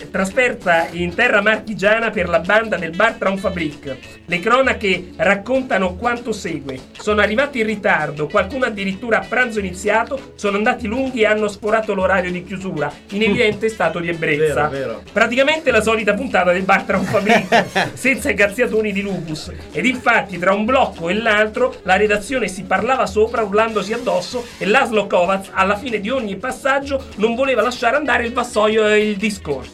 in terra marchigiana per la banda del bar Traumfabrik. Le cronache raccontano quanto segue: sono arrivati in ritardo, qualcuno addirittura a pranzo iniziato, sono andati lunghi e hanno sforato l'orario di chiusura in evidente stato di ebbrezza. Vero. Praticamente la solita puntata del bar Traumfabrik senza i cazziatoni di Lupus. Ed infatti tra un blocco e l'altro la redazione si parlava sopra urlandosi addosso e Laszlo Kovacs alla fine di ogni passaggio non voleva lasciare andare il vassoio e il discorso.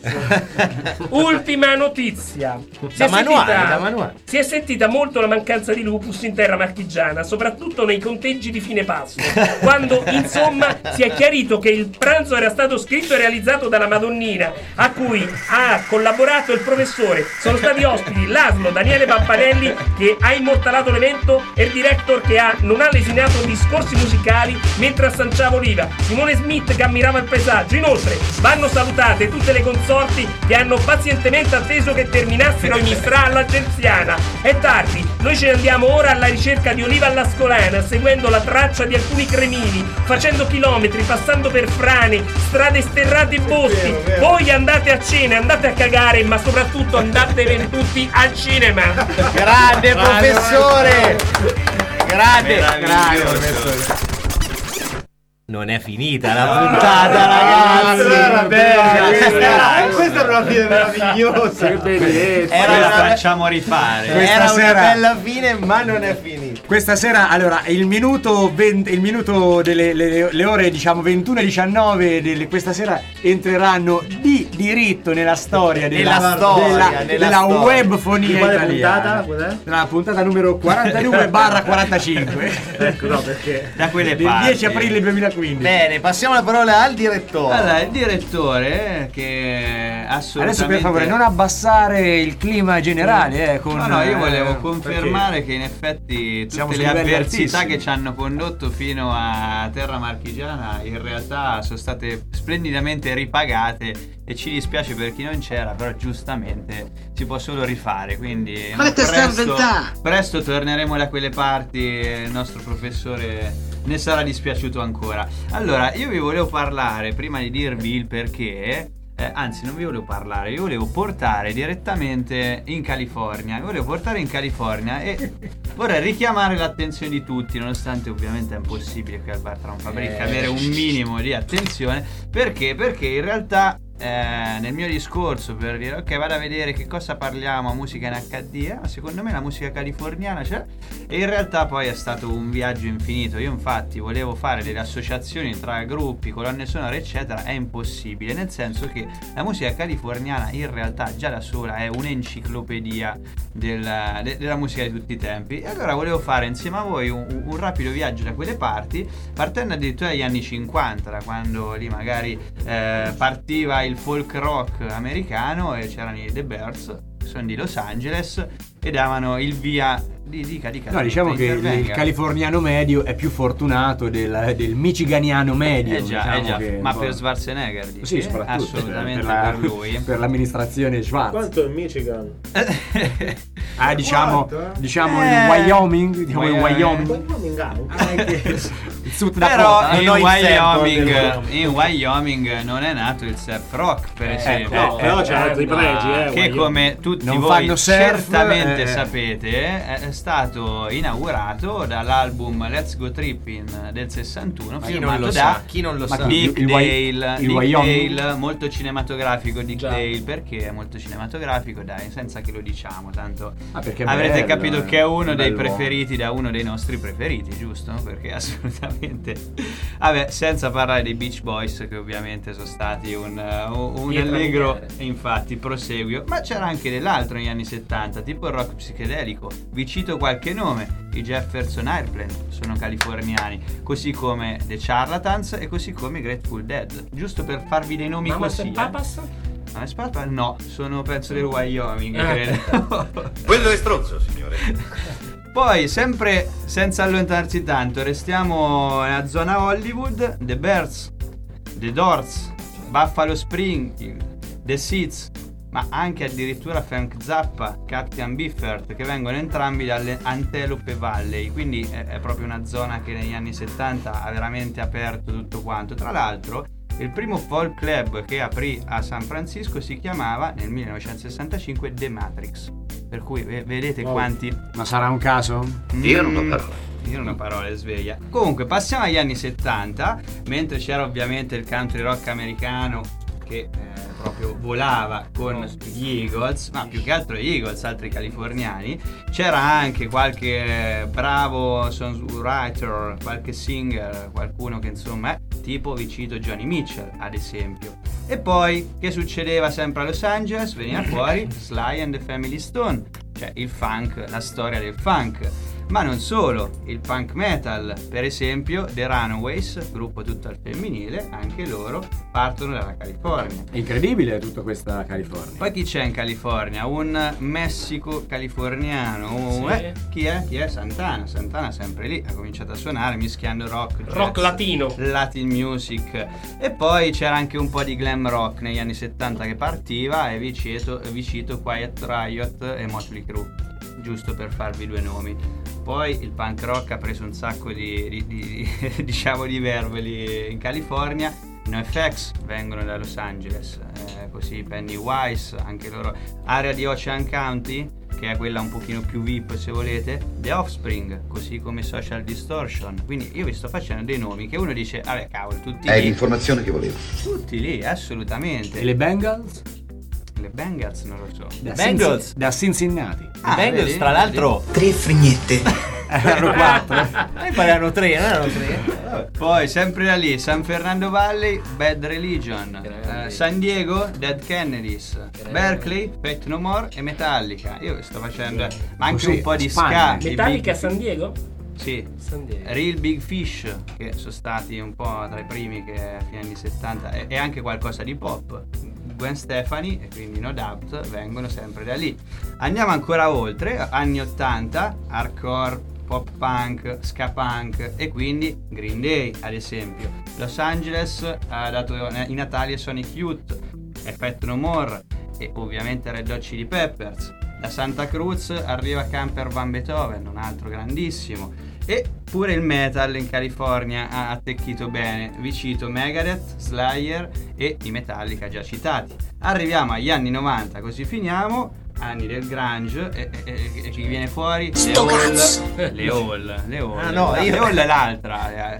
Ultima notizia. Si è sentita molto la mancanza di Lupus in terra marchigiana, soprattutto nei conteggi di fine passo, quando insomma si è chiarito che il pranzo era stato scritto e realizzato dalla Madonnina, a cui ha collaborato il professore. Sono stati ospiti Laszlo, Daniele Pampanelli, che ha immortalato l'evento, e il director che non ha lesinato discorsi musicali mentre assanciava Oliva, Simone Smith che ammirava il paesaggio. Inoltre vanno salutate tutte le consorti che hanno pazientemente atteso che terminassero i Mistral alla Genziana. È tardi, noi ce ne andiamo ora alla ricerca di Oliva all'Ascolana, seguendo la traccia di alcuni cremini, facendo chilometri, passando per frane, strade sterrate e boschi. Voi andate a cena, andate a cagare, ma soprattutto andate tutti al cinema. Grande professore! Grande professore! Non è finita la puntata, ragazzi. Questa era una fine meravigliosa. Che bellezza. La facciamo rifare. Era una bella fine, ma non è finita. Questa sera, allora, il minuto delle le ore, diciamo, 21:19 questa sera entreranno di diritto nella storia della webfonia italiana. La puntata numero 42/45. Ecco, no, perché da quelle del parti. 10 aprile 2015. Bene, passiamo la parola al direttore. Allora, il direttore che assolutamente. Adesso per favore non abbassare il clima generale, No, io volevo confermare che in effetti tutte le avversità che ci hanno condotto fino a terra marchigiana in realtà sono state splendidamente ripagate, e ci dispiace per chi non c'era, però giustamente si può solo rifare, quindi presto torneremo da quelle parti, il nostro professore ne sarà dispiaciuto ancora. Allora, io vi volevo parlare, prima di dirvi il perché, anzi non vi volevo parlare, io volevo portare direttamente in California. E vorrei richiamare l'attenzione di tutti, nonostante ovviamente è impossibile qui al bar Traumfabrik avere un minimo di attenzione. Perché in realtà nel mio discorso per dire ok, vado a vedere che cosa parliamo a musica in HD, secondo me la musica californiana c'è, e in realtà poi è stato un viaggio infinito. Io infatti volevo fare delle associazioni tra gruppi, colonne sonore eccetera, è impossibile, nel senso che la musica californiana in realtà già da sola è un'enciclopedia della musica di tutti i tempi. E allora volevo fare insieme a voi un rapido viaggio da quelle parti, partendo addirittura dagli anni 50, da quando lì magari partiva il folk rock americano e c'erano i The Byrds, che sono di Los Angeles, e davano il via. Dica, no, diciamo che il californiano medio è più fortunato del michiganiano medio. Già. Ma per Schwarzenegger dici? Sì, soprattutto assolutamente per lui. Per l'amministrazione Schwarz. Quanto è il Michigan? Diciamo il Wyoming. Il però in Wyoming non è nato il surf rock, per esempio. Però c'è altri pregi, che come tutti non voi surf, certamente sapete, è stato inaugurato dall'album Let's Go Trippin' del 61, firmato da Dick Dale, molto cinematografico Dick Dale. Perché è molto cinematografico? Dai, senza che lo diciamo, tanto avrete capito che è uno dei preferiti da uno dei nostri preferiti, giusto? Perché assolutamente. Vabbè, senza parlare dei Beach Boys, che ovviamente sono stati un allegro, infatti, proseguio. Ma c'era anche dell'altro negli anni 70, tipo il rock psichedelico. Vi cito qualche nome: i Jefferson Airplane sono californiani, così come The Charlatans e così come i Grateful Dead, giusto per farvi dei nomi così. No, sono penso del Wyoming, credo. Quello è stronzo, signore. Poi, sempre senza allontanarci tanto, restiamo nella zona Hollywood. The Byrds, The Doors, Buffalo Springfield, The Seeds, ma anche addirittura Frank Zappa, Captain Beefheart, che vengono entrambi dalle Antelope Valley, quindi è proprio una zona che negli anni 70 ha veramente aperto tutto quanto. Tra l'altro Il primo folk club che aprì a San Francisco si chiamava nel 1965 The Matrix. Per cui vedete quanti... Ma sarà un caso? Io non ho parole. Io non ho parole, sveglia. Comunque passiamo agli anni 70, mentre c'era ovviamente il country rock americano che proprio volava con gli Eagles, ma più che altro gli Eagles, altri californiani. C'era anche qualche bravo songwriter, qualche singer, qualcuno che insomma tipo vi cito Johnny Mitchell ad esempio. E poi che succedeva sempre a Los Angeles? Veniva fuori Sly and the Family Stone, cioè il funk, la storia del funk. Ma non solo, il punk metal, per esempio The Runaways, gruppo tutto al femminile, anche loro partono dalla California. È incredibile tutta questa California. Poi chi c'è in California? Un Messico californiano. Sì. Chi è? Santana. Santana sempre lì, ha cominciato a suonare mischiando rock jazz, latino, Latin music. E poi c'era anche un po' di glam rock negli anni 70 che partiva, e vi cito Quiet Riot e Motley Crue, giusto per farvi due nomi. Poi il punk rock ha preso un sacco di diciamo di verveli in California. NoFX vengono da Los Angeles, così Pennywise, anche loro. Area di Ocean County, che è quella un pochino più VIP se volete. The Offspring, così come Social Distortion. Quindi io vi sto facendo dei nomi che uno dice vabbè cavolo, tutti È lì. l'informazione che volevo. Tutti lì, assolutamente. E le Bengals? Le Bengals non lo so. Da Cincinnati. Bengals, vedi? tra l'altro, 3 frignette. erano 4. Mi pare erano 3, non erano 3. Poi sempre da lì, San Fernando Valley, Bad Religion, San Diego, Dead Kennedys, Berkeley, Faith No More e Metallica. Io sto facendo ma anche Così, un po' di Spagna. ska. Metallica a San Diego? Sì, San Diego. Real Big Fish, che sono stati un po' tra i primi che a fine anni 70, e anche qualcosa di pop. Gwen Stefani e quindi No Doubt vengono sempre da lì. Andiamo ancora oltre, anni 80, hardcore, pop punk, ska punk, e quindi Green Day ad esempio. Los Angeles ha dato i natali a Sonic Youth, Effect No More e ovviamente Red Hot Chili Peppers. Da Santa Cruz arriva Camper Van Beethoven, un altro grandissimo. E pure il metal in California ha attecchito bene. Vi cito Megadeth, Slayer e i Metallica già citati. Arriviamo agli anni 90, così finiamo. Anni del grunge e chi viene fuori? Le Hall. Ah, no, Le Hall è l'altra.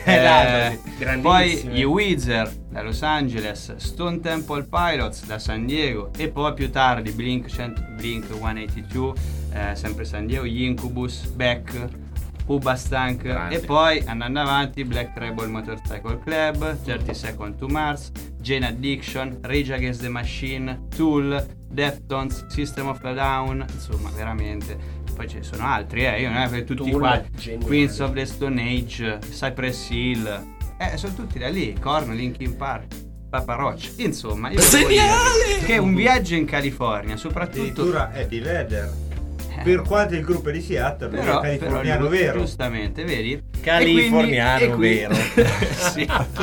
Poi Grandissime. gli Weezer da Los Angeles, Stone Temple Pilots da San Diego, e poi più tardi Blink 182, sempre San Diego, gli Incubus, Beck, Pubastank, e poi andando avanti Black Rebel Motorcycle Club, 30 Seconds to Mars, Jane Addiction, Rage Against the Machine, Tool, Deftones, System of a Down, insomma veramente. Poi ce ne sono altri, io non è per tutti qua. Queens of the Stone Age, Cypress Hill, sono tutti da lì, Korn, Linkin Park, Papa Roach. Insomma, io devo dire che un viaggio in California, soprattutto addirittura Eddie Vedder. Per quanto il gruppo è di Seattle, però, è californiano lui, vero. Giustamente, vedi? Californiano vero. Sì.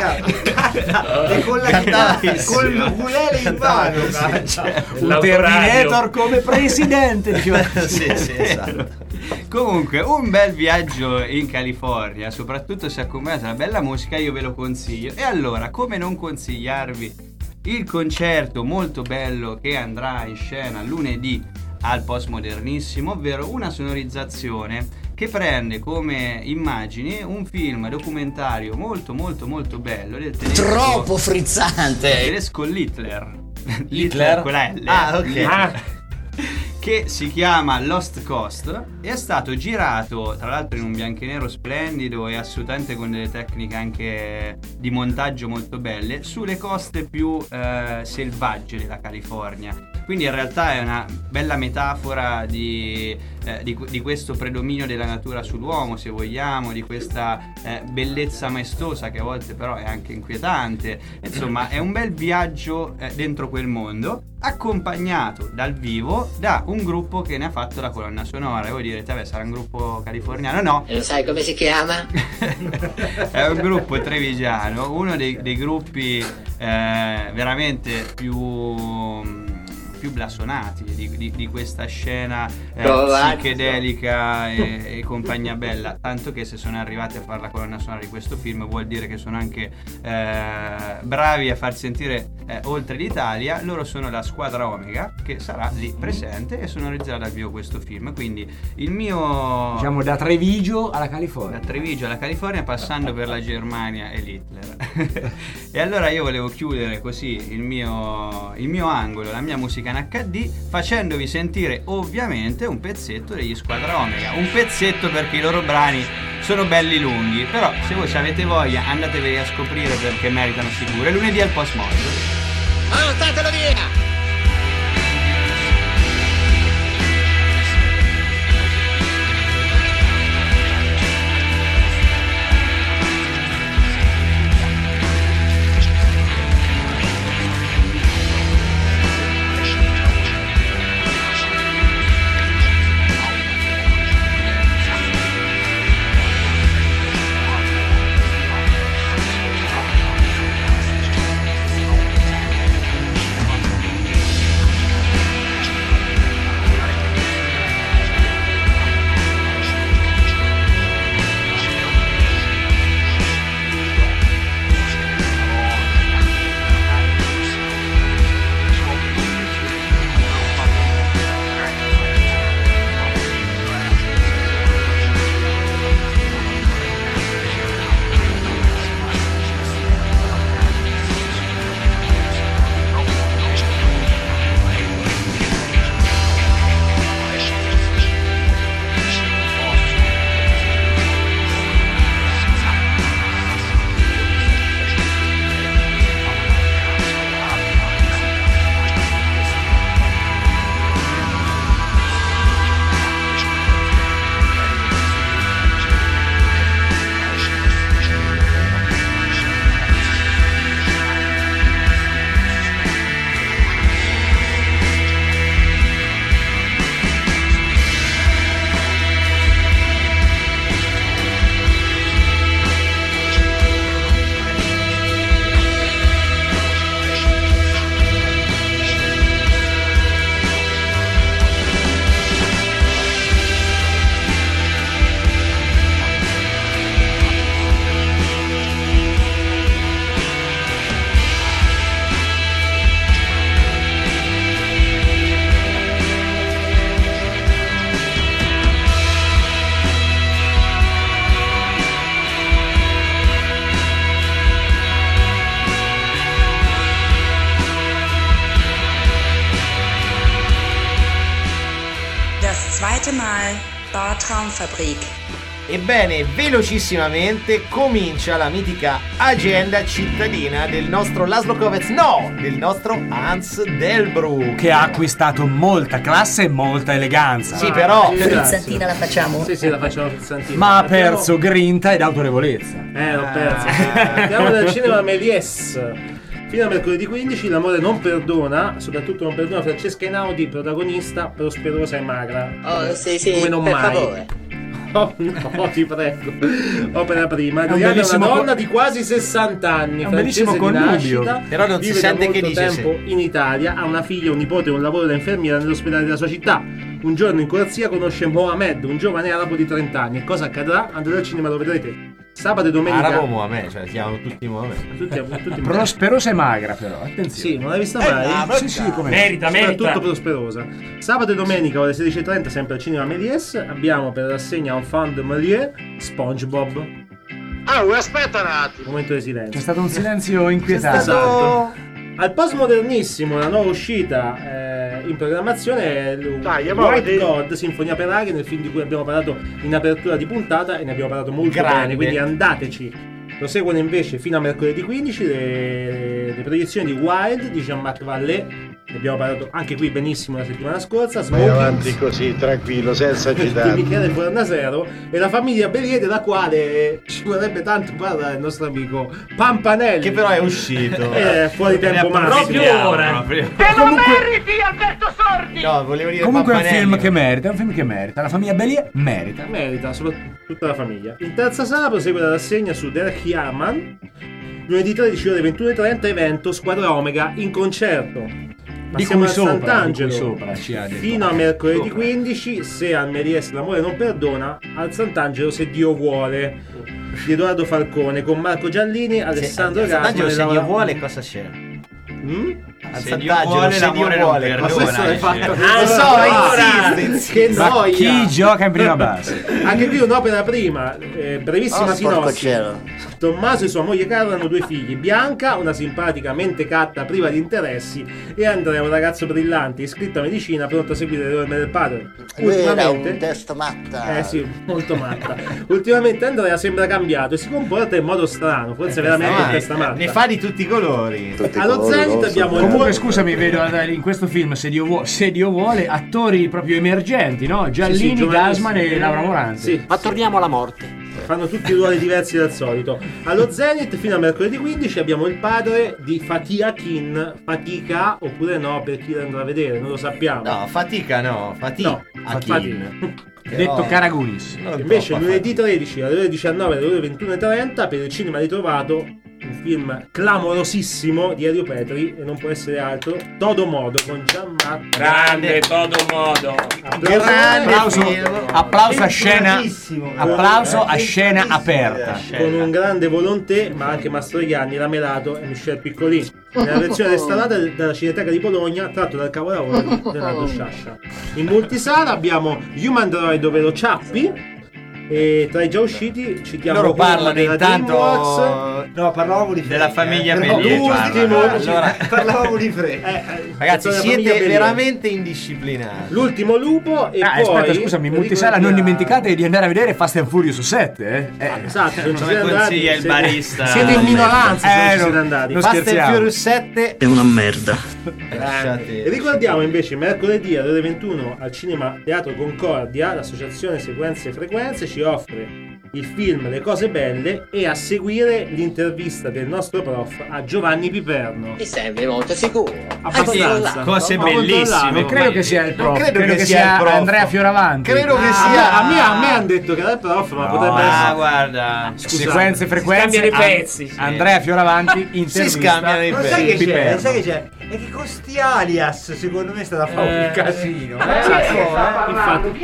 E con l'ukulele in mano. Un Terminator come presidente. sì, esatto. Comunque, un bel viaggio in California, soprattutto se accompagnato da bella musica, io ve lo consiglio. E allora, come non consigliarvi il concerto molto bello che andrà in scena lunedì al Postmodernissimo, ovvero una sonorizzazione che prende come immagini un film documentario molto molto molto bello del tedesco, troppo frizzante, tedesco Hitler, quella L. Ah, ok. Che si chiama Lost Coast e è stato girato tra l'altro in un bianco e nero splendido e assolutamente con delle tecniche anche di montaggio molto belle sulle coste più selvagge della California. Quindi in realtà è una bella metafora di questo predominio della natura sull'uomo, se vogliamo, di questa bellezza maestosa che a volte però è anche inquietante. Insomma, è un bel viaggio dentro quel mondo, accompagnato dal vivo da un gruppo che ne ha fatto la colonna sonora. E voi direte, vabbè, sarà un gruppo californiano? No. E lo sai come si chiama? È un gruppo trevigiano, uno dei gruppi veramente più più blasonati di questa scena psichedelica e compagnia bella, tanto che se sono arrivati a fare la colonna sonora di questo film vuol dire che sono anche bravi a far sentire oltre l'Italia. Loro sono la Squadra Omega, che sarà lì presente e sonorizzato dal vivo questo film, quindi il mio, diciamo, da Treviso alla California, passando per la Germania e l'Hitler. E allora io volevo chiudere così il mio angolo, la mia musica in HD, facendovi sentire ovviamente un pezzetto degli Squadra Omega, un pezzetto perché i loro brani sono belli lunghi, però se voi avete voglia andateveli a scoprire perché meritano sicuro. È lunedì al Postmod. Statelo via! zweite Mal Bar Traumfabrik. Ebbene, velocissimamente comincia la mitica agenda cittadina del nostro Laszlo Kovacs, no, del nostro Hans Delbruck, che ha acquistato molta classe e molta eleganza. Sì, però frizzantina la facciamo? Sì, la facciamo frizzantina. Ma ha perso grinta ed autorevolezza. L'ho perso. Andiamo dal cinema Méliès. Fino a mercoledì 15 L'amore non perdona, soprattutto non perdona Francesca Einaudi, protagonista, prosperosa e magra. Oh, sì, come non per mai. favore. Oh no, ti prego. Opera prima. Adriana è una donna di quasi 60 anni, francese di nascita, però non si vive sente da che molto dice tempo in Italia, ha una figlia, un nipote e un lavoro da infermiera nell'ospedale della sua città. Un giorno in corsia conosce Mohamed, un giovane arabo di 30 anni. E cosa accadrà? Andrete al cinema, lo vedrete. Sabato e domenica. Arabo Mohamed, cioè si chiamano tutti Mohamed. Tutti prosperosa e magra, però. Attenzione. Sì, non l'hai vista mai? Sì, come merita. Soprattutto prosperosa. Sabato e domenica alle 16:30, sempre al cinema Méliès, abbiamo per rassegna Enfant de Méliès, SpongeBob. Aspetta un attimo. Momento di silenzio. C'è stato un silenzio inquietante. Esatto. Al postmodernissimo, la nuova uscita in programmazione è White God, Sinfonia per aria, nel film di cui abbiamo parlato in apertura di puntata e ne abbiamo parlato molto bene, quindi andateci. Proseguono invece fino a mercoledì 15 le proiezioni di Wild di Jean-Marc Vallée, ne abbiamo parlato anche qui benissimo la settimana scorsa. Vai avanti così, tranquillo, senza agitare. Di Michele Fornasero e la famiglia Bellier, della quale ci vorrebbe tanto parlare il nostro amico Pampanelli, che però è uscito fuori tempo massimo proprio ora. Che non meriti, Alberto Sordi! No, volevo dire comunque Pampanelli. è un film che merita, la famiglia Bellier merita soprattutto la famiglia. In terza sala prosegue la rassegna su Derek Yarman, lunedì 13 ore 21:30, evento Squadra Omega in concerto. Di Passiamo cui a sopra, Sant'Angelo. di cui sopra ci ha detto. Fino a mercoledì 15, se al Méliès l'amore non perdona, al Sant'Angelo se Dio vuole, di Edoardo Falcone, con Marco Giallini, Alessandro Gasman. Se Dio vuole cosa c'è? Se Dio vuole, l'amore non perdona. Non so, che Ma noia. chi gioca in prima base? Anche qui un'opera prima, brevissima sinossi. Tommaso e sua moglie Carla hanno 2 figli, Bianca, una simpatica mentecatta priva di interessi, e Andrea, un ragazzo brillante, iscritto a medicina, pronto a seguire le orme del padre. Era un testo matta. Sì, molto matta. Ultimamente Andrea sembra cambiato e si comporta in modo strano, forse veramente in testa matta. Ne fa di tutti i colori. Allo Zenith abbiamo il Comunque scusami, vedo in questo film se Dio vuole attori proprio emergenti, no? Giallini, Sì, Gasman e Laura Morante. Sì. Ma torniamo alla morte. Fanno tutti ruoli diversi dal solito. Allo Zenith fino a mercoledì 15 abbiamo il padre di Fatih Akin. Fatica oppure no, per chi lo andrà a vedere, non lo sappiamo. No, fatica no, Fatih Akin. Detto Karagunis. Invece lunedì 13 alle ore 19 alle ore 21:30 per il cinema ritrovato un film clamorosissimo di Elio Petri e non può essere altro, Todo Modo con Gianmarco. Grande Todo Modo. Applauso a scena. Applauso a scena aperta. Con un grande volonté, ma anche Mastroianni, Ramelato e Michel Piccolin. Nella versione restaurata dalla Cineteca di Bologna, tratto dal capolavoro di Leonardo Sciascia. In multisala abbiamo Human Droid, ovvero Ciappi. E tra i già usciti citiamo loro parlano della intanto DreamWorks. No, parlavamo di della famiglia l'ultimo, allora, parlavamo di Fred. Ragazzi, siete veramente indisciplinati. L'ultimo lupo e poi aspetta, scusami, in multisala non dimenticate di andare a vedere Fast and Furious 7, Esatto, non ci Come siete andati, consiglia il barista. siete in minoranza se non ci siete andati. Fast and Furious 7 È una merda. E ricordiamo invece mercoledì alle ore 21 al Cinema Teatro Concordia l'associazione Sequenze e Frequenze ci offre il film Le cose belle e a seguire l'intervista del nostro prof a Giovanni Piperno. Ti sembri molto sicuro. Abbastanza. Cose Ho bellissime. controllato. Non credo che sia il prof, credo credo che che sia il sia prof. Andrea Fioravanti. Credo che sia A me hanno detto che era il prof, ma potrebbe essere. Guarda. Sequenze e frequenze. Scambiano i pezzi. Sì. Andrea Fioravanti si intervista. scambiano i Ma sai che c'è? Piperno. Sai che c'è? È che con sti alias secondo me è stata fare un casino. Infatti,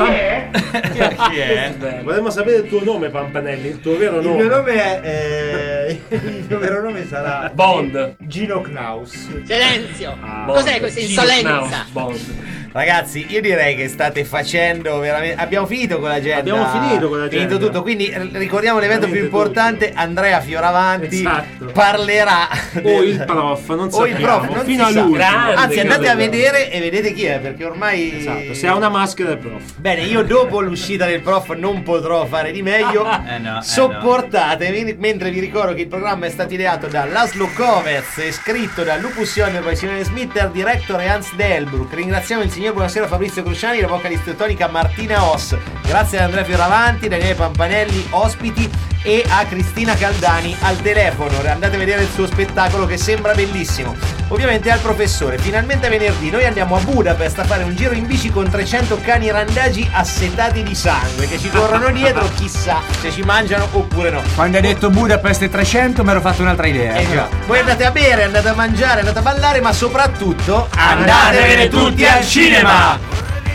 Chi è? vorremmo sapere il tuo nome, Pampanelli, il tuo vero Il nome. mio nome è il mio vero nome sarà Bond. Gino Knaus. Silenzio. Bond. Cos'è questa Gino insolenza? Knaus, Bond. Ragazzi, io direi che state facendo veramente. Abbiamo finito con l'agenda. Abbiamo finito con l'agenda. Finito tutto. Quindi ricordiamo l'evento più Veramente importante. Andrea Fioravanti Esatto. parlerà. O il prof, non O il sappiamo, prof, non fino si sa. all'ultimo. Anzi, andate a Grande. vedere e vedete chi è, perché ormai. Esatto, se ha una maschera è prof. Bene, io dopo l'uscita del prof non potrò fare di meglio. Sopportatemi, mentre vi ricordo che il programma è stato ideato da Laszlo Kovec e scritto da Lupus Yonder by Simone Smitter, director e Hans Delbruck. Ringraziamo il signor Buonasera Fabrizio Cruciani, la vocalista tonica Martina Oss. Grazie ad Andrea Fioravanti, Daniele Pampanelli, ospiti, e a Cristina Caldani al telefono. Andate a vedere il suo spettacolo che sembra bellissimo. Ovviamente al professore. Finalmente venerdì noi andiamo a Budapest a fare un giro in bici con 300 cani randagi assetati di sangue che ci corrono dietro, chissà se ci mangiano oppure no. Quando hai detto Budapest e 300 mi ero fatto un'altra idea. Già. Voi andate a bere, andate a mangiare, andate a ballare, ma soprattutto andatevene tutti al cinema!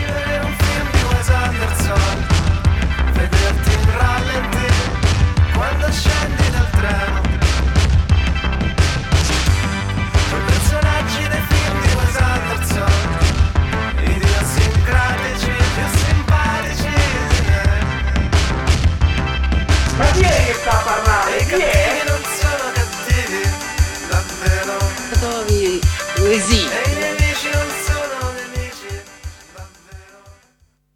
Vederti in rallenti quando scendi dal treno. Quei personaggi dei film di Wes Anderson, idiosincratici, più simpatici di me. Ma chi è che sta a parlare? I Chi è? cattivi non sono cattivi, davvero. Trovi così.